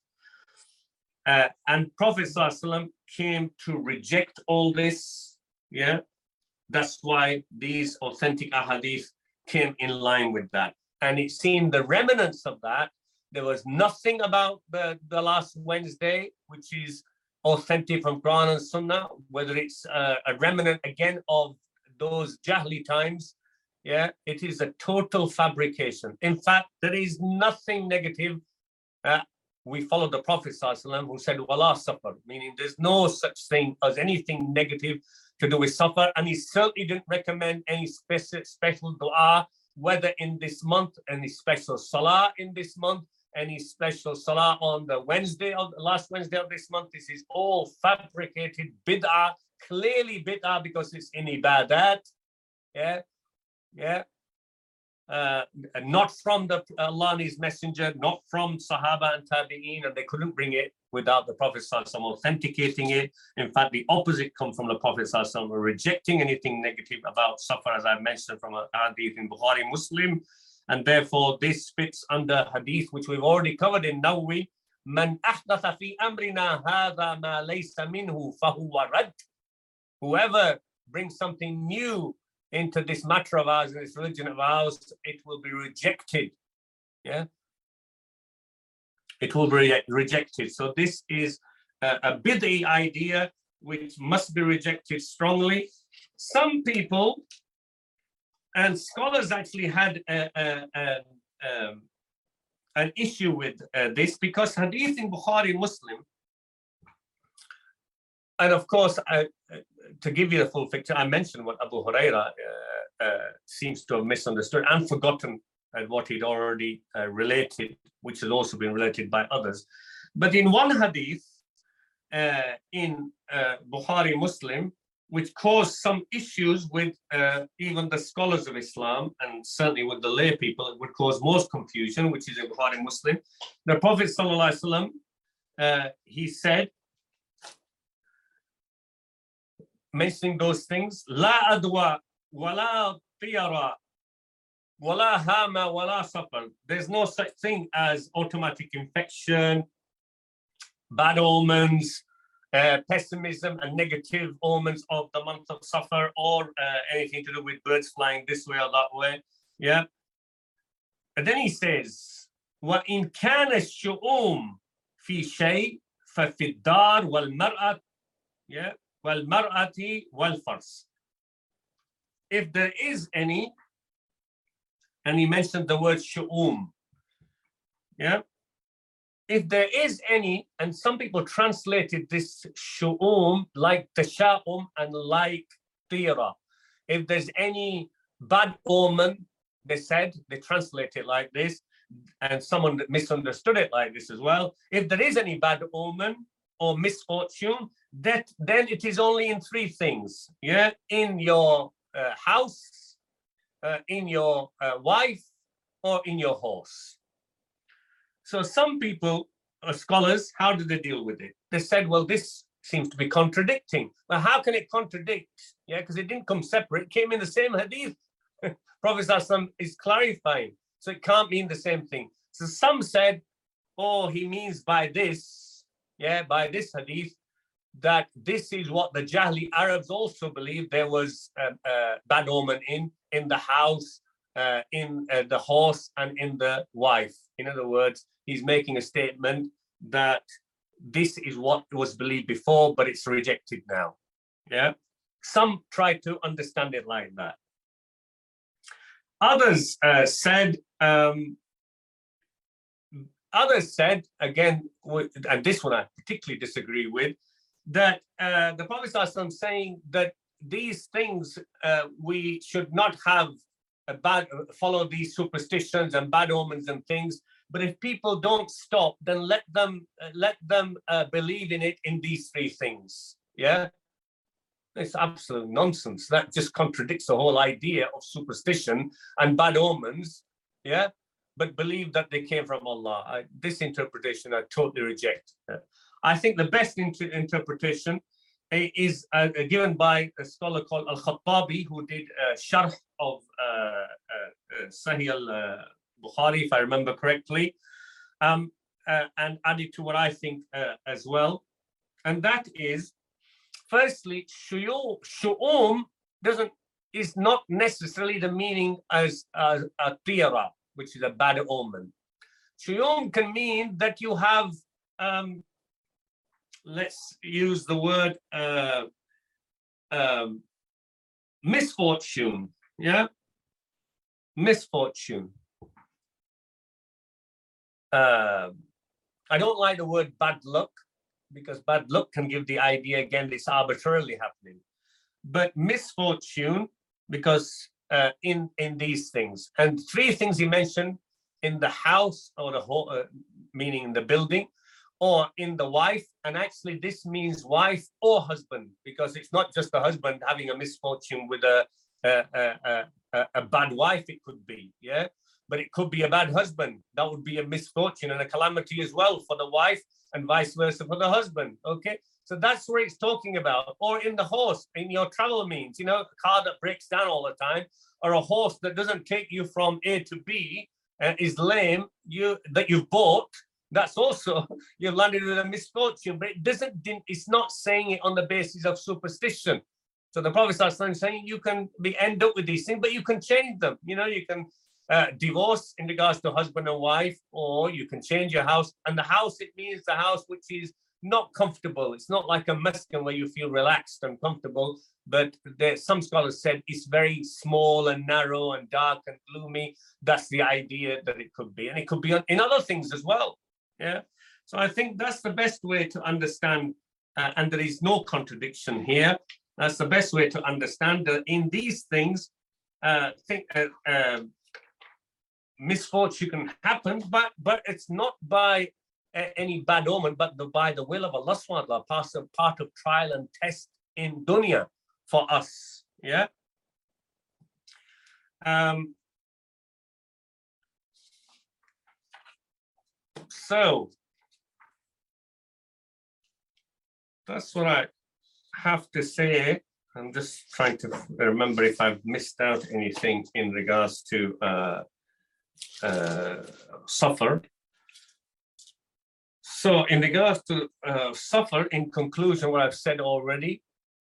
Uh, and Prophet Sallallahu Alaihi Wasallam came to reject all this. Yeah, that's why these authentic ahadith came in line with that. And it seemed the remnants of that. There was nothing about the, the last Wednesday, which is authentic from Quran and Sunnah, whether it's uh, a remnant again of those Jahili times. Yeah, it is a total fabrication. In fact, there is nothing negative. Uh, we follow the Prophet ﷺ who said, wala safar, meaning there's no such thing as anything negative to do with safar. And he certainly didn't recommend any special, special dua, whether in this month, any special salah in this month, any special salah on the Wednesday of the last Wednesday of this month. This is all fabricated bid'ah, clearly bid'ah because it's in ibadat. Yeah, yeah. Uh, not from the Allah and His Messenger, not from Sahaba and Tabi'een, and they couldn't bring it without the Prophet Sallallahu Alaihi Wasallam authenticating it. In fact, the opposite come from the Prophet Sallallahu Alaihi Wasallam, rejecting anything negative about Safar, as I mentioned from a hadith in Bukhari Muslim. And therefore, this fits under hadith, which we've already covered in Nawawi. Man ahdatha fi amrina hadha ma laysa minhu fahuwa rad. whoever brings something new into this matter of ours, in this religion of ours, it will be rejected. Yeah, it will be re rejected. So this is a, a bid'i idea which must be rejected strongly. Some people and scholars actually had a, a, a, um, an issue with uh, this, because hadith in Bukhari Muslim, and of course, I, uh, to give you the full picture, I mentioned what Abu Huraira uh, uh, seems to have misunderstood and forgotten uh, what he'd already uh, related, which has also been related by others. But in one hadith uh, in uh, Bukhari Muslim, which caused some issues with uh, even the scholars of Islam, and certainly with the lay people, it would cause most confusion, which is in Bukhari Muslim. The Prophet Sallallahu Alaihi Wasallam, uh, he said, mentioning those things, La adwa, wala tiyara, wala hama, wala safar. There's no such thing as automatic infection, bad omens, uh, pessimism and negative omens of the month of Safar, or uh, anything to do with birds flying this way or that way. Yeah. And then he says, وَإِنْ كَانَ الشُّؤُومُ فِي شَيْءٍ فَفِي الدَّارِ وَالْمَرْأَةِ yeah, وَالْمَرْأَةِ وَالْفَرْسِ. If there is any, and he mentioned the word shu'um, yeah, if there is any, and some people translated this shu'um like tasha'um and like tira. If there's any bad omen, they said, they translate it like this, and someone misunderstood it like this as well. If there is any bad omen or misfortune, that then it is only in three things, yeah, in your uh, house, uh, in your uh, wife, or in your horse. So some people, uh, scholars, how do they deal with it? They said, well, this seems to be contradicting. Well, how can it contradict? Yeah, because it didn't come separate, it came in the same hadith. Prophet ﷺ is clarifying, so it can't mean the same thing. So some said, oh, he means by this, yeah, by this hadith, that this is what the Jahli Arabs also believed. There was a, a bad omen in, in the house, uh, in uh, the horse, and in the wife. In other words, he's making a statement that this is what was believed before, but it's rejected now. Yeah. Some try to understand it like that. Others uh, said, um, others said, again, and this one I particularly disagree with, that uh, the Prophet ﷺ saying that these things uh, we should not have a bad follow these superstitions and bad omens and things, but if people don't stop, then let them uh, let them uh, believe in it in these three things. Yeah, it's absolute nonsense. That just contradicts the whole idea of superstition and bad omens. Yeah, but believe that they came from Allah. I, this interpretation I totally reject. Uh, I think the best inter interpretation is uh, given by a scholar called Al-Khattabi, who did a sharh of uh, uh, Sahih al-Bukhari, if I remember correctly, um, uh, and added to what I think uh, as well. And that is, firstly, shu'um doesn't is not necessarily the meaning as uh, a tira, which is a bad omen. Shu'um can mean that you have um, let's use the word uh, um, misfortune, yeah? Misfortune. Uh, I don't like the word bad luck, because bad luck can give the idea, again, it's arbitrarily happening. But misfortune, because uh, in, in these things, and three things he mentioned, in the house, or the whole, uh, meaning in the building, or in the wife, and actually this means wife or husband, because it's not just the husband having a misfortune with a, a, a, a, a bad wife, it could be, yeah? But it could be a bad husband. That would be a misfortune and a calamity as well for the wife, and vice versa for the husband, okay? So that's what it's talking about. Or in the horse, in your travel means, you know, a car that breaks down all the time, or a horse that doesn't take you from A to B, and is lame, you that you've bought, that's also, you've landed with a misfortune, but it doesn't, it's not saying it on the basis of superstition. So the Prophet ﷺ is saying you can be end up with these things, but you can change them. You know, you can uh, divorce in regards to husband and wife, or you can change your house. And the house, it means the house which is not comfortable. It's not like a maskan where you feel relaxed and comfortable, but there, some scholars said it's very small and narrow and dark and gloomy. That's the idea that it could be. And it could be in other things as well. Yeah. So I think that's the best way to understand, uh, and there is no contradiction here. That's the best way to understand that in these things, uh, think, uh, uh, misfortune can happen, but but it's not by any bad omen, but the, by the will of Allah subhanahu wa ta'ala, part of, part of trial and test in dunya for us. Yeah. Um, so that's what I have to say. I'm just trying to remember if I've missed out anything in regards to uh, uh, Safar. So in regards to uh, Safar, in conclusion, what I've said already,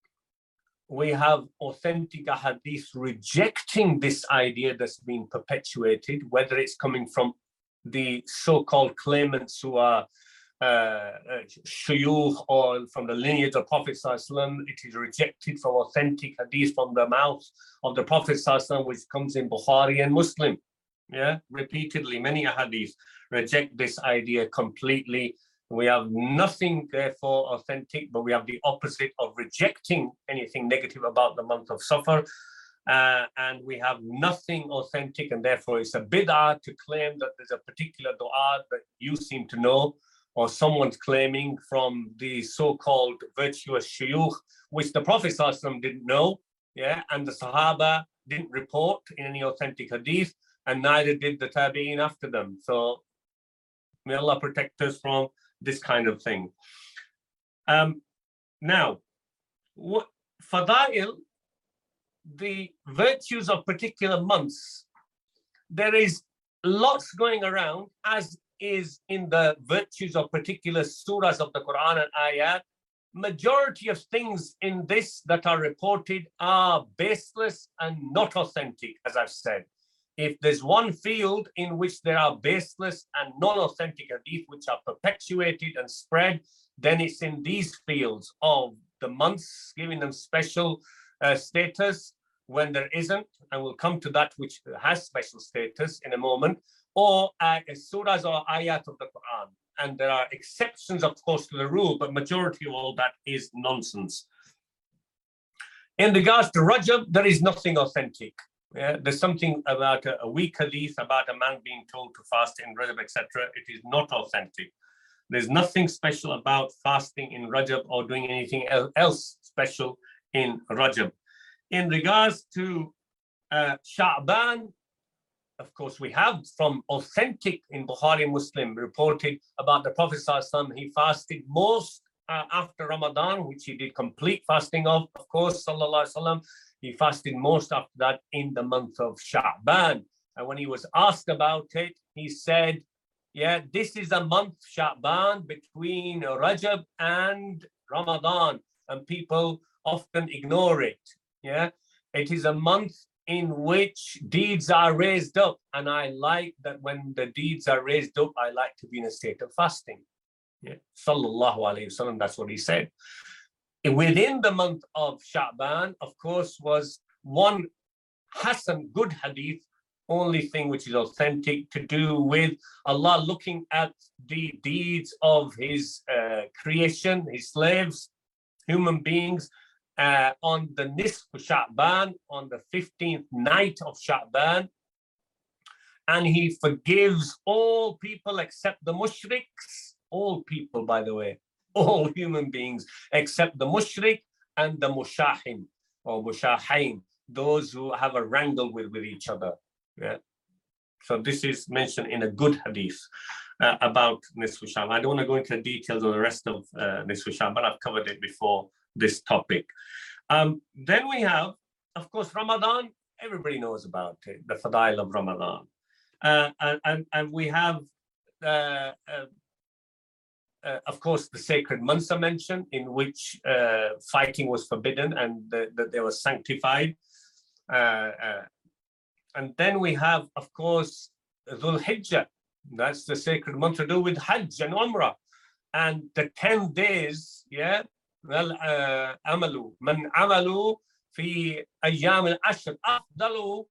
we have authentic hadith rejecting this idea that's been perpetuated, whether it's coming from the so-called claimants who are uh, shuyukh or from the lineage of Prophet ﷺ. It is rejected from authentic hadith from the mouth of the Prophet ﷺ, which comes in Bukhari and Muslim. Yeah, repeatedly, many hadith reject this idea completely. We have nothing, therefore, authentic, but we have the opposite of rejecting anything negative about the month of Safar. Uh, and we have nothing authentic, and therefore it's a bid'ah to claim that there's a particular dua that you seem to know, or someone's claiming from the so-called virtuous shuyukh, which the Prophet ﷺ didn't know, yeah, and the Sahaba didn't report in any authentic hadith, and neither did the Tabi'in after them. So may Allah protect us from this kind of thing. Um, now, what Fadail, the virtues of particular months, there is lots going around, as is in the virtues of particular surahs of the Quran and ayat. Majority of things in this that are reported are baseless and not authentic, as I've said. If there's one field in which there are baseless and non-authentic hadith which are perpetuated and spread, then it's in these fields of the months, giving them special uh, status when there isn't, and we'll come to that which has special status in a moment, or uh, surahs or ayat of the Quran. And there are exceptions, of course, to the rule, but majority of all that is nonsense. In regards to Rajab, there is nothing authentic. Yeah, there's something about a, a weak hadith about a man being told to fast in Rajab, et cetera. It is not authentic. There's nothing special about fasting in Rajab or doing anything else special in Rajab. In regards to uh, Sha'ban, of course, we have from authentic in Bukhari Muslim reported about the Prophet ﷺ. He fasted most uh, after Ramadan, which he did complete fasting of, of course, sallallahu alaihi wasallam. He fasted most after that in the month of Sha'ban. And when he was asked about it, he said, yeah, this is a month, Sha'ban, between Rajab and Ramadan. And people often ignore it. Yeah, it is a month in which deeds are raised up. And I like that when the deeds are raised up, I like to be in a state of fasting. Yeah, sallallahu alayhi wasallam, that's what he said. Within the month of Sha'ban, of course, was one Hasan, good hadith, only thing which is authentic to do with Allah looking at the deeds of his uh, creation, his slaves, human beings, uh, on the Nisf Sha'ban, on the fifteenth night of Sha'ban. And he forgives all people except the mushriks, all people, by the way, all human beings except the mushrik and the mushahin or mushahin, those who have a wrangle with, with each other. Yeah. So this is mentioned in a good hadith uh, about Nisfu Sha'ban. I don't want to go into the details of the rest of uh, Nisfu Sha'ban, but I've covered it before this topic. Um, then we have, of course, Ramadan. Everybody knows about it, the Fadail of Ramadan. Uh, and, and, and we have uh, uh, uh, of course, the sacred months are mentioned, in which uh, fighting was forbidden and that the, they were sanctified. Uh, uh, and then we have, of course, Dhul Hijjah. That's the sacred month to do with Hajj and Umrah. And the ten days, yeah, well, uh, amalu, man amalu fi ayyam al-ashr afdalu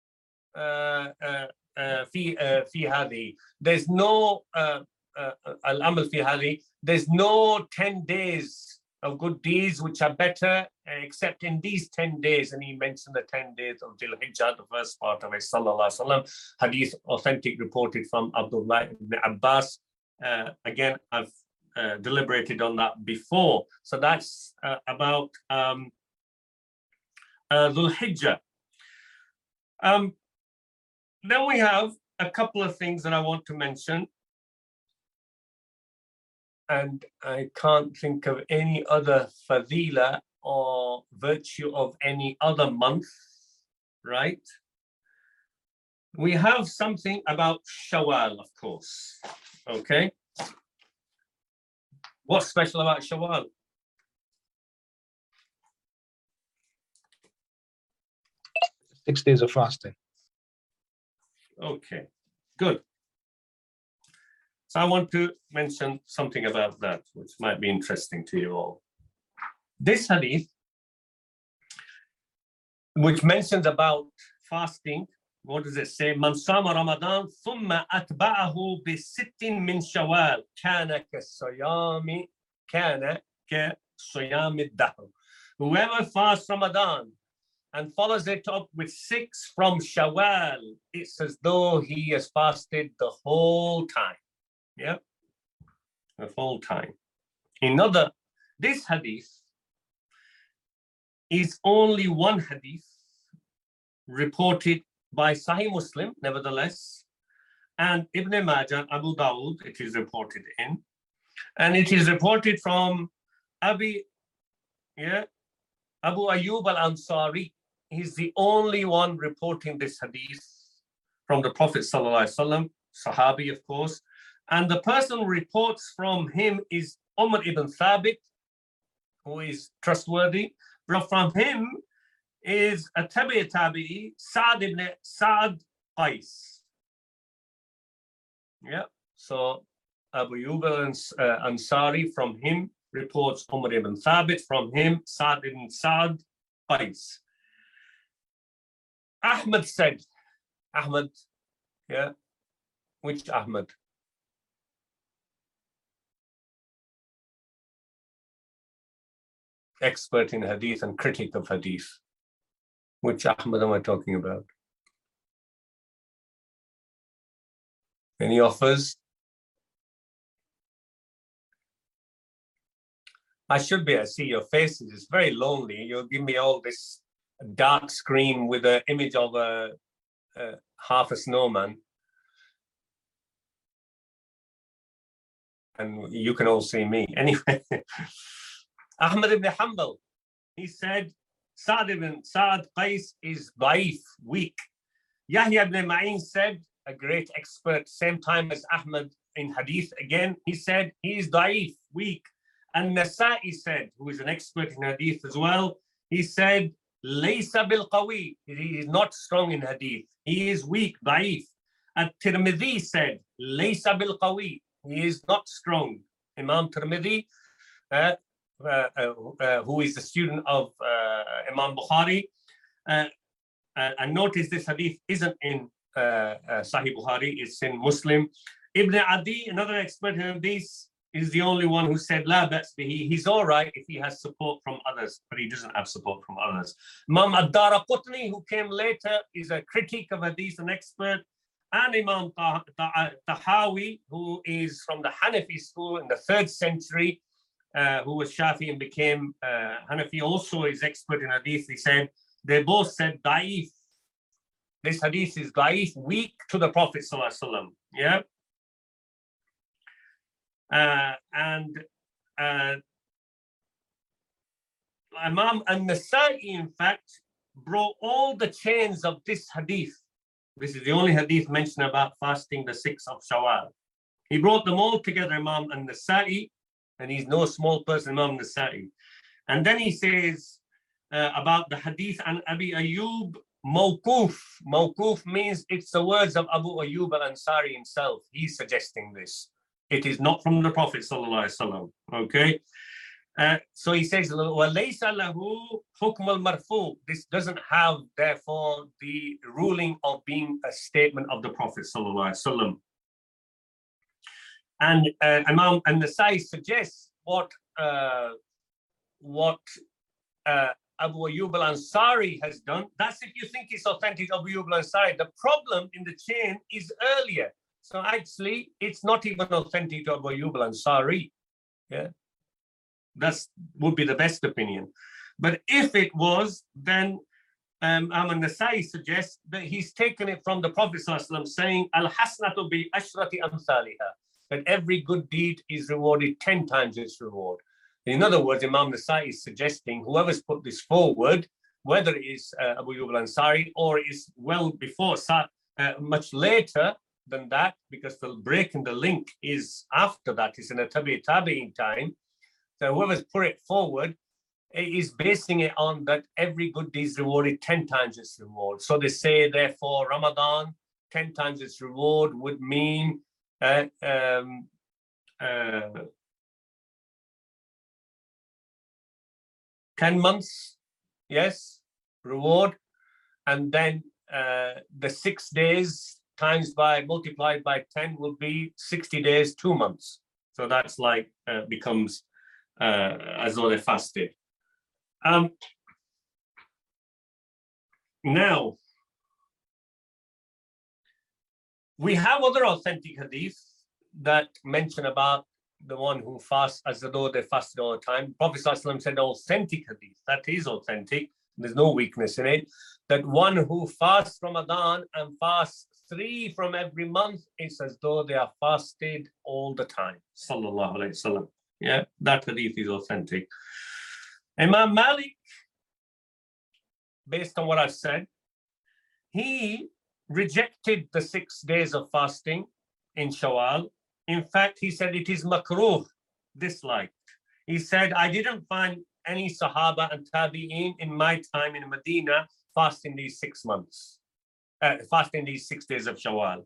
fi fi hadi. There's no uh, uh, al-amal fi hadi. There's no ten days of good deeds which are better uh, except in these ten days. And he mentioned the ten days of Dhul Hijjah, the first part of it, sallallahu alaihi wasallam. Hadith authentic reported from Abdullah ibn Abbas. Uh, again, I've uh, deliberated on that before. So that's uh, about um, uh, Dhul Hijjah. Um, then we have a couple of things that I want to mention. And I can't think of any other fadila or virtue of any other month, right? We have something about Shawwal, of course, okay? What's special about Shawwal? Six days of fasting. Okay, good. So I want to mention something about that, which might be interesting to you all. This hadith, which mentions about fasting, what does it say? Man sama Ramadan, thumma atba'ahu bi sittin min Shawwal, kana kasayami, kana kasayami dahr. Whoever fasts Ramadan and follows it up with six from Shawwal, it's as though he has fasted the whole time. Yeah, the whole time. Another, this hadith is only one hadith reported by Sahih Muslim, nevertheless, and Ibn Majah, Abu Dawud, it is reported in, and it is reported from Abi, yeah, Abu Ayyub al-Ansari. He's the only one reporting this hadith from the Prophet sallallahu alaihi wasallam, Sahabi, of course. And the person who reports from him is Umar ibn Thabit, who is trustworthy. But from him is a tabi'i tabi'i, Sa'd ibn Sa'd Qais. Yeah, so Abu Ayyub al-Ansari, from him reports Umar ibn Thabit, from him Sa'd ibn Sa'd Qais. Ahmad said, Ahmad, yeah, which Ahmad? Expert in hadith and critic of hadith. Which Ahmad am I talking about? Any offers? I should be able to see your faces. It's very lonely. You'll give me all this dark screen with an image of a, a half a snowman. And you can all see me. Anyway. Ahmad ibn Hanbal, he said, Sa'd ibn Sa'd Qais is da'if, weak. Yahya ibn Ma'in said, a great expert, same time as Ahmad in hadith again, he said, he is da'if, weak. And Nasa'i said, who is an expert in hadith as well, he said, Laysa bil qawi, he is not strong in hadith, he is weak, da'if. And Tirmidhi said, Laysa bil qawi, he is not strong. Imam Tirmidhi, uh, Uh, uh, uh, who is a student of uh, Imam Bukhari. Uh, uh, and notice this hadith isn't in uh, uh, Sahih Bukhari, it's in Muslim. Ibn Adi, another expert in hadith, is the only one who said, La bats bihi. He's all right if he has support from others, but he doesn't have support from others. Imam Ad-Daraqutni, who came later, is a critic of hadith, an expert. And Imam Tahawi, who is from the Hanafi school in the third century, Uh, who was Shafi and became uh, Hanafi, also is expert in hadith. He said, they both said da'if. This hadith is da'if, weak to the Prophet sallallahu alaihi wasallam. Yeah. Uh, and uh, Imam al-Nasa'i, in fact, brought all the chains of this hadith. This is the only hadith mentioned about fasting the sixth of Shawwal. He brought them all together, Imam an-Nasa'i, and he's no small person, Imam an-Nasa'i. And then he says uh, about the hadith and Abi Ayyub Mawquf. Mawquf means it's the words of Abu Ayyub al-Ansari himself. He's suggesting this. It is not from the Prophet sallallahu alaihi wasallam. Okay. Uh, so he says, وَلَيْسَ لَهُ حُكْمَ الْمَرْفُوعِ. This doesn't have, therefore, the ruling of being a statement of the Prophet sallallahu alaihi wasallam. And uh, Imam an-Nasa'i suggests what uh, what uh, Abu Ayyub al-Ansari has done. That's if you think it's authentic Abu Ayyub al-Ansari. The problem in the chain is earlier. So actually, it's not even authentic to Abu Ayyub al-Ansari. Yeah, that would be the best opinion. But if it was, then um, Imam an-Nasa'i suggests that he's taken it from the Prophet sallallahu alaihi wasallam, saying, "Al-hasnatu bi ashrati amthaliha," that every good deed is rewarded ten times its reward. In other words, Imam Nasa'i is suggesting whoever's put this forward, whether it is uh, Abu Ayyub al-Ansari or it is well before, uh, much later than that, because the break in the link is after that, it's in a tabi tabi'in time. So whoever's put it forward is basing it on that every good deed is rewarded ten times its reward. So they say, therefore, Ramadan, ten times its reward would mean uh, um, uh, ten months, yes, reward. And then uh, the six days times by, multiplied by ten will be sixty days, two months. So that's like, uh, becomes uh, as though they fasted. Um, now, we have other authentic hadith that mention about the one who fasts as though they fasted all the time. Prophet ﷺ said authentic hadith, that is authentic, there's no weakness in it, that one who fasts Ramadan and fasts three from every month, it's as though they are fasted all the time. Sallallahu alayhi wasallam. Yeah, that hadith is authentic. Imam Malik, based on what I've said, he rejected the six days of fasting in Shawwal. In fact, he said it is makruh, disliked. He said, I didn't find any Sahaba and Tabi'in in my time in Medina fasting these six months, uh, fasting these six days of Shawwal.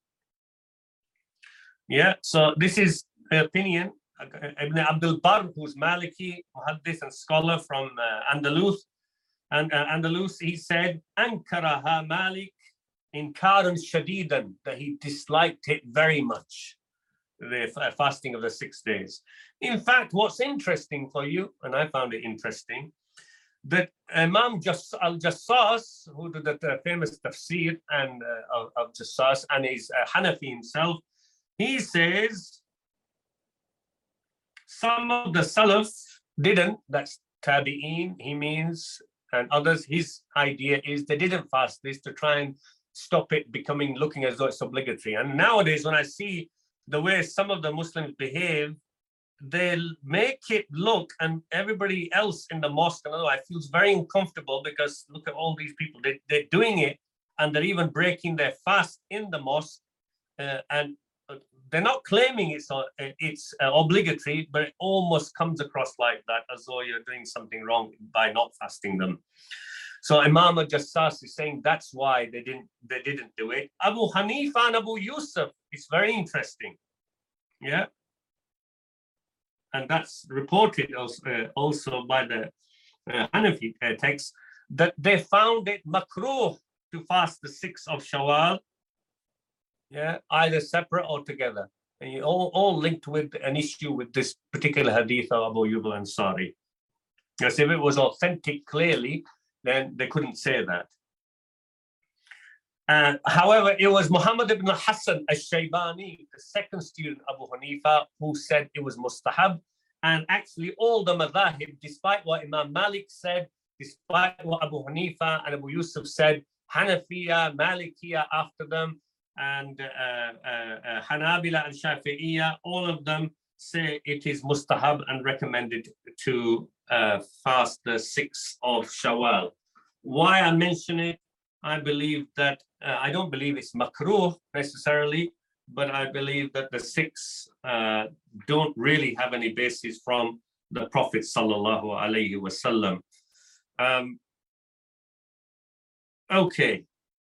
Yeah, so this is the opinion. Ibn Abdul Barr, who's Maliki, muhaddith and scholar from uh, Andalus, and uh, Andalus, he said, Ankaraha Malik inkaran shadidan, that he disliked it very much, the fasting of the six days. In fact, what's interesting for you, and I found it interesting, that Imam Jass- al-Jassas, who did the famous tafsir and uh, of, of Jassas, and is uh, Hanafi himself, he says some of the Salaf didn't, that's Tabi'een, he means, and others, his idea is they didn't fast this to try and stop it becoming, looking as though it's obligatory. And nowadays, when I see the way some of the Muslims behave, they'll make it look, and everybody else in the mosque and otherwise feels very uncomfortable because look at all these people, they, they're doing it and they're even breaking their fast in the mosque. Uh, and they're not claiming it's uh, it's uh, obligatory, but it almost comes across like that, as though you're doing something wrong by not fasting them. So Imam al-Jassas is saying that's why they didn't they didn't do it. Abu Hanifa and Abu Yusuf, it's very interesting. Yeah. And that's reported also, uh, also by the uh, Hanafi uh, text, that they found it makruh to fast the sixth of Shawwal, yeah, either separate or together. And you all, all linked with an issue with this particular hadith of Abu Ayyub al-Ansari. Yes, if it was authentic clearly, then they couldn't say that. Uh, however, it was Muhammad ibn Hassan al-Shaybani, the second student of Abu Hanifa, who said it was mustahab. And actually all the madhahib, despite what Imam Malik said, despite what Abu Hanifa and Abu Yusuf said, Hanafiya, Malikiya after them, and uh, uh, uh, Hanabila and Shafi'iyya, all of them say it is mustahab and recommended to uh, fast the sixth of Shawwal. Why I mention it, I believe that, uh, I don't believe it's makruh necessarily, but I believe that the six uh, don't really have any basis from the Prophet sallallahu alaihi wasallam. Um, okay.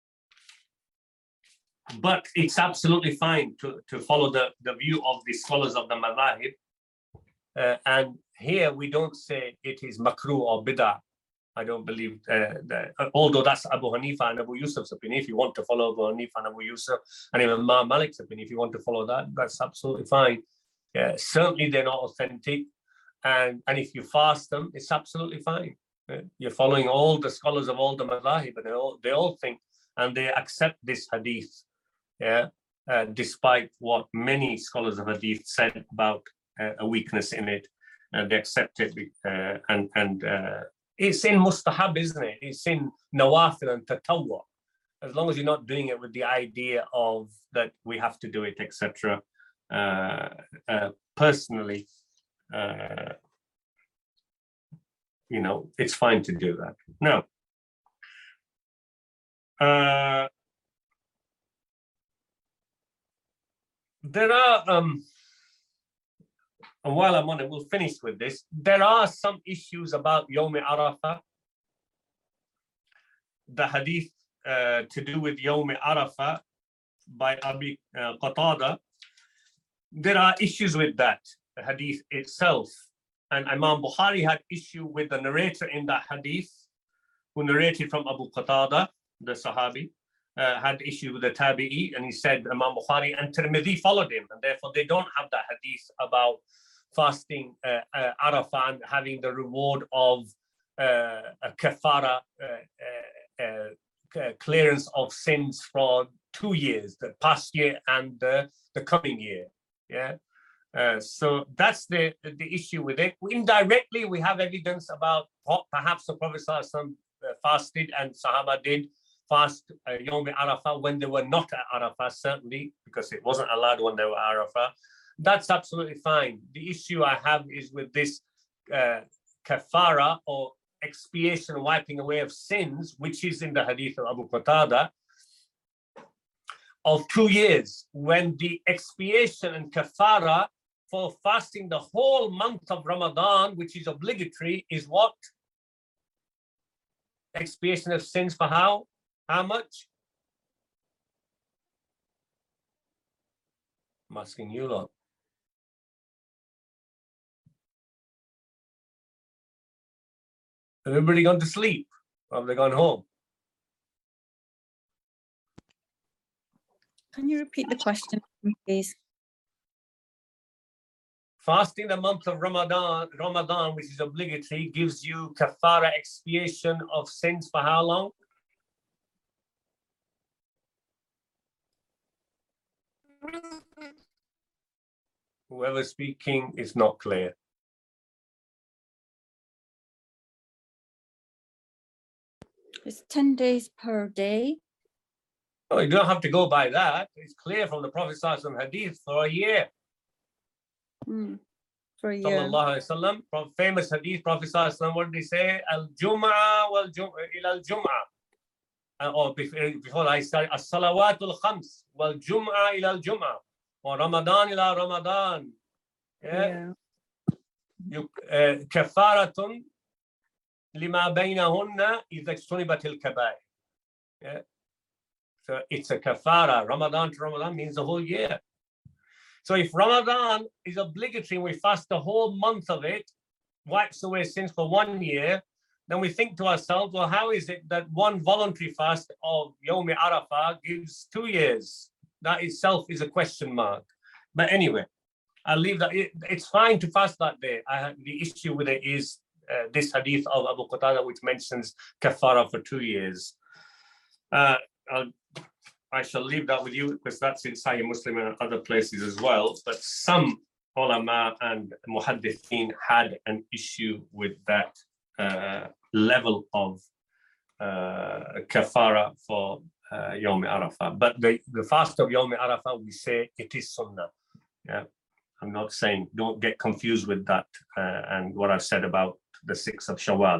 But it's absolutely fine to, to follow the, the view of the scholars of the madhahib. Uh, and here we don't say it is makruh or bid'ah. I don't believe, uh, that, uh, although that's Abu Hanifa and Abu Yusuf's opinion. If you want to follow Abu Hanifa and Abu Yusuf and even Imam Malik's opinion, if you want to follow that, that's absolutely fine. Yeah, certainly they're not authentic. And, and if you fast them, it's absolutely fine. Uh, you're following all the scholars of all the madhahib, and they all, they all think and they accept this hadith. Yeah, uh, despite what many scholars of hadith said about uh, a weakness in it, and they accept it. Uh, and and uh, it's in mustahab, isn't it? It's in nawafil and tatawwa. As long as you're not doing it with the idea of that we have to do it, et cetera. Uh, uh, personally, uh, you know, it's fine to do that. Now, uh, there are, um, and while I'm on it, we'll finish with this. There are some issues about Yawm Arafah, the hadith uh, to do with Yawm Arafah by Abi uh, Qatada. There are issues with that, the hadith itself. And Imam Bukhari had issue with the narrator in that hadith, who narrated from Abu Qatada, the Sahabi. Uh, had issue with the Tabi'i, and he said Imam Bukhari and Tirmidhi followed him, and therefore they don't have that hadith about fasting uh, uh, Arafah and having the reward of uh, a kafara, uh, uh, uh, clearance of sins for two years, the past year and the, the coming year. Yeah. Uh, so that's the, the issue with it. Indirectly, we have evidence about perhaps the Prophet ﷺ fasted and Sahaba did fast uh, Yawm Arafah when they were not at Arafah, certainly, because it wasn't allowed when they were at Arafah. That's absolutely fine. The issue I have is with this uh, kafara or expiation, wiping away of sins, which is in the hadith of Abu Qatada, of two years, when the expiation and kafara for fasting the whole month of Ramadan, which is obligatory, is what? Expiation of sins for how? How much? I'm asking you lot. Everybody gone to sleep? Or have they gone home? Can you repeat the question, please? Fasting the month of Ramadan, Ramadan, which is obligatory, gives you kafara, expiation of sins for how long? Whoever's speaking is not clear. It's ten days per day. Oh, you don't have to go by that. It's clear from the Prophet ﷺ hadith for a year. Mm, for a year. Sallallahu Alaihi Wasallam, from famous hadith, Prophet ﷺ, what did he say? Al-Jum'ah wal-Jum'ah ila al-Jum'ah. Uh, or before, before I started, As-Salawatul Khams wal-Jum'ah ila al-Jum'ah. Or Ramadan ila Ramadan. Yeah. You uh, kafaratun lima baynahunna idha ijtunibat al-kabair. Yeah. So it's a kafara. Ramadan to Ramadan means the whole year. So if Ramadan is obligatory and we fast the whole month of it, wipes away sins for one year, then we think to ourselves, well, how is it that one voluntary fast of Yawm Arafah gives two years? That itself is a question mark. But anyway, I'll leave that. It, it's fine to fast that day. I, the issue with it is uh, this hadith of Abu Qatada, which mentions kafara for two years. Uh, I'll, I shall leave that with you because that's in Sahih Muslim and other places as well. But some ulama and muhaddithin had an issue with that uh, level of uh, kafara for uh, Yawm Arafah. But the, the fast of Yawm Arafah, we say it is sunnah. Yeah, I'm not saying, don't get confused with that uh, and what I've said about the sixth of Shawwal.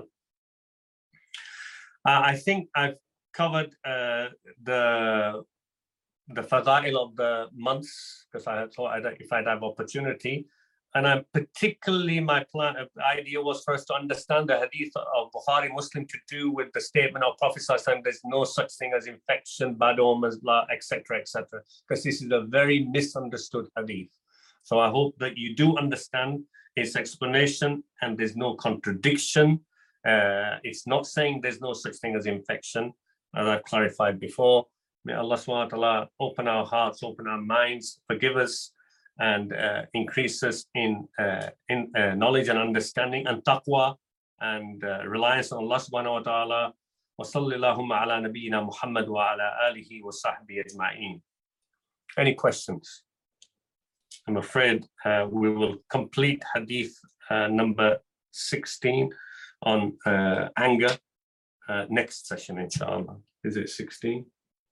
Uh, I think I've covered uh, the the fadail of the months, because I thought I'd, if I'd have opportunity. And I'm particularly, my plan, the idea was for us to understand the hadith of Bukhari Muslim to do with the statement of Prophet sallallahu alaihi wasallam, there's no such thing as infection, bad omens, et cetera, et cetera. Because this is a very misunderstood hadith. So I hope that you do understand its explanation and there's no contradiction. Uh, it's not saying there's no such thing as infection, as I've clarified before. May Allah subhanahu wa ta'ala open our hearts, open our minds, forgive us, and uh, increase us in uh, in uh, knowledge and understanding and taqwa and uh, reliance on Allah subhanahu wa ta'ala. Wa sallallahu ala nabiyyina Muhammad wa ala alihi wa sahbihi ajma'in. Any questions? I'm afraid uh, we will complete hadith uh, number sixteen on uh, anger uh, next session, inshallah. Is it sixteen?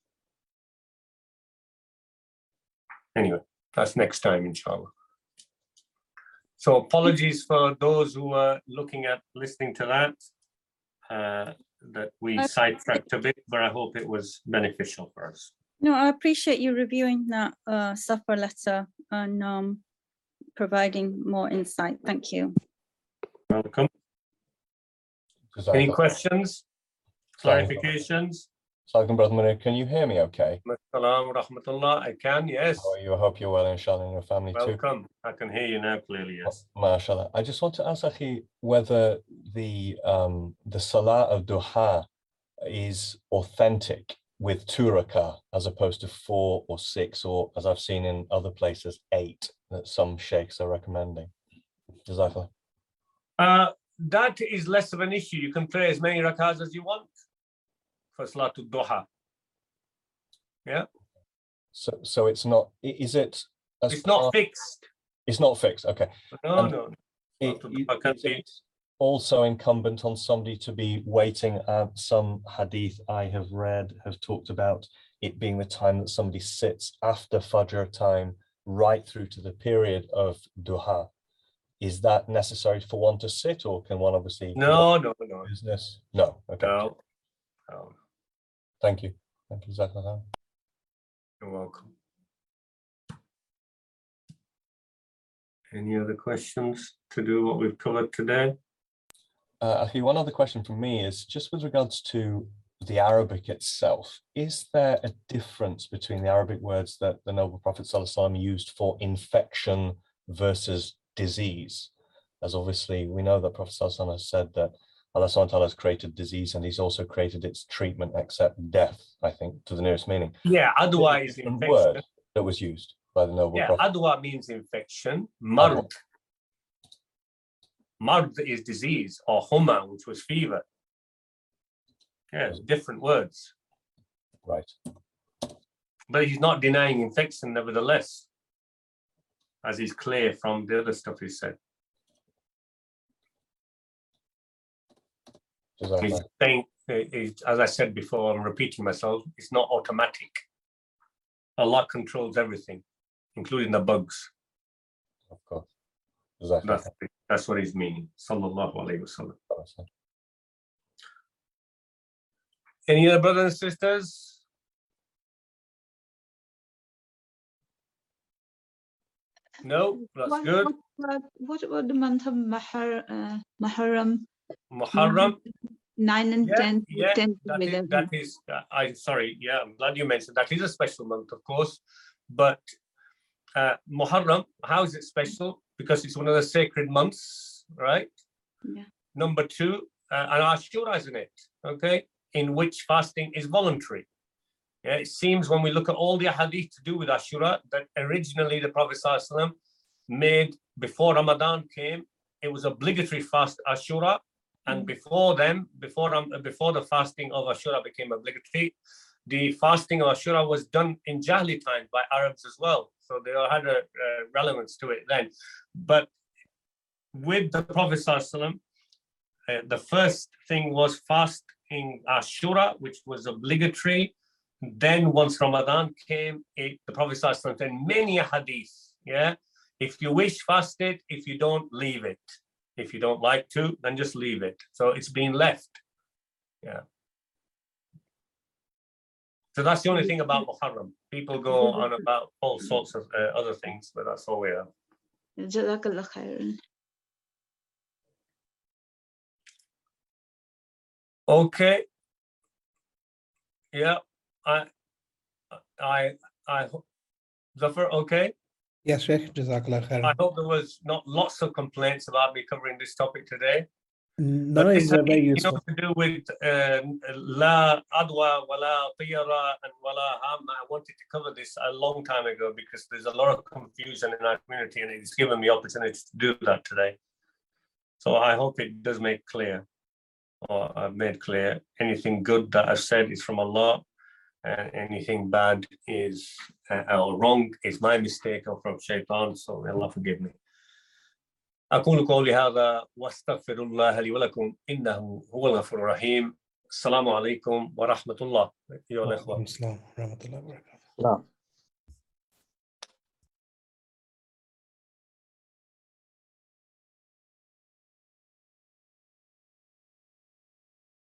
Anyway, that's next time, inshallah. So apologies for those who are looking at listening to that, uh, that we Okay. sidetracked a bit, but I hope it was beneficial for us. No, I appreciate you reviewing that uh, suffer letter and um, providing more insight. Thank you. Welcome. Any questions, clarifications? Salaam, Brother Munir, can you hear me okay? Assalamu rahmatullah. I can, yes. How are you? I hope you're well, inshallah, and your family too. Welcome. I can hear you now clearly, yes. MashaAllah. I just want to ask Akhi whether the um the Salah of Duha is authentic with two rakah as opposed to four or six, or as I've seen in other places, eight that some sheikhs are recommending. Jazakallah. Uh, that is less of an issue. You can pray as many rakahs as you want for Salatul Duha. Yeah. So so it's not, i- is it? as It's not part- fixed. It's not fixed. Okay. No, And no. It- Salatul it- Duha can is be. it also incumbent on somebody to be waiting at some hadith I have read have talked about it being the time that somebody sits after Fajr time right through to the period of Duha. Is that necessary for one to sit, or can one obviously No, no, no, business? No. Okay. no. No. Thank you. Thank you, Jazakallah. You're welcome. Any other questions to do what we've covered today? Uh, Akhi, one other question from me is just with regards to the Arabic itself. Is there a difference between the Arabic words that the Noble Prophet ﷺ used for infection versus disease? As obviously we know that Prophet ﷺ has said that Allah subhanahu wa ta'ala has created disease and he's also created its treatment except death, I think, to the nearest meaning. Yeah, Is it a adwa is different infection. word that was used by the Noble Yeah, Prophet. adwa means infection. Mard. Mard is disease, or huma, which was fever. Yeah, different words. Right. But he's not denying infection nevertheless, as is clear from the other stuff he said. He's Jazakallah. saying, uh, is- as I said before, I'm repeating myself, it's not automatic. Allah controls everything, including the bugs. Of course. Jazakallah. That's, that's what he's meaning. Sallallahu alayhi wasallam. Any other brothers and sisters? No, that's What, good. what, about, what about the month of Mahar, uh, Muharram? Muharram. nine and Yeah, ten, yeah, ten to that is, eleven. that is uh, I sorry, yeah, I'm glad you mentioned that. Is a special month, of course, but uh, Muharram, how is it special? Because it's one of the sacred months, right? Yeah. Number two, uh, and Ashura, isn't it? Okay, in which fasting is voluntary. Yeah, it seems when we look at all the hadith to do with Ashura that originally the Prophet ﷺ made before Ramadan came, it was obligatory fast Ashura. And before them, before um, before the fasting of Ashura became obligatory, the fasting of Ashura was done in Jahili times by Arabs as well. So they all had a, a relevance to it then. But with the Prophet ﷺ, uh, the first thing was fasting Ashura, which was obligatory. Then once Ramadan came, it, the Prophet ﷺ said many hadith, yeah, if you wish, fast it. If you don't, leave it. If you don't like to, then just leave it. So it's been left. Yeah. So that's the only thing about Muharram. People go on about all sorts of uh, other things, but that's all we have. Jazakallah khairan. Okay. Yeah, I, I, I, Zafar, okay. Yes, Sheikh. Jazakallah I khairan. hope there was not lots of complaints about me covering this topic today. No, But it's this uh, had, very you know, useful. to do with um, La Adwa, Wala Tiyara, and Wala Hamma. I wanted to cover this a long time ago because there's a lot of confusion in our community, and it's given me opportunity to do that today. So I hope it does make clear, or I've made clear. Anything good that I've said is from Allah, and anything bad is uh, or wrong is my mistake or from Shaitan. So may Allah forgive me. أقول قولي هذا واستغفر الله لي ولكم إنه هو الغفور الرحيم. السلام عليكم ورحمة الله أيها الأخوة. Assalamu alaikum wa rahmatullahi wa barakatuh. No.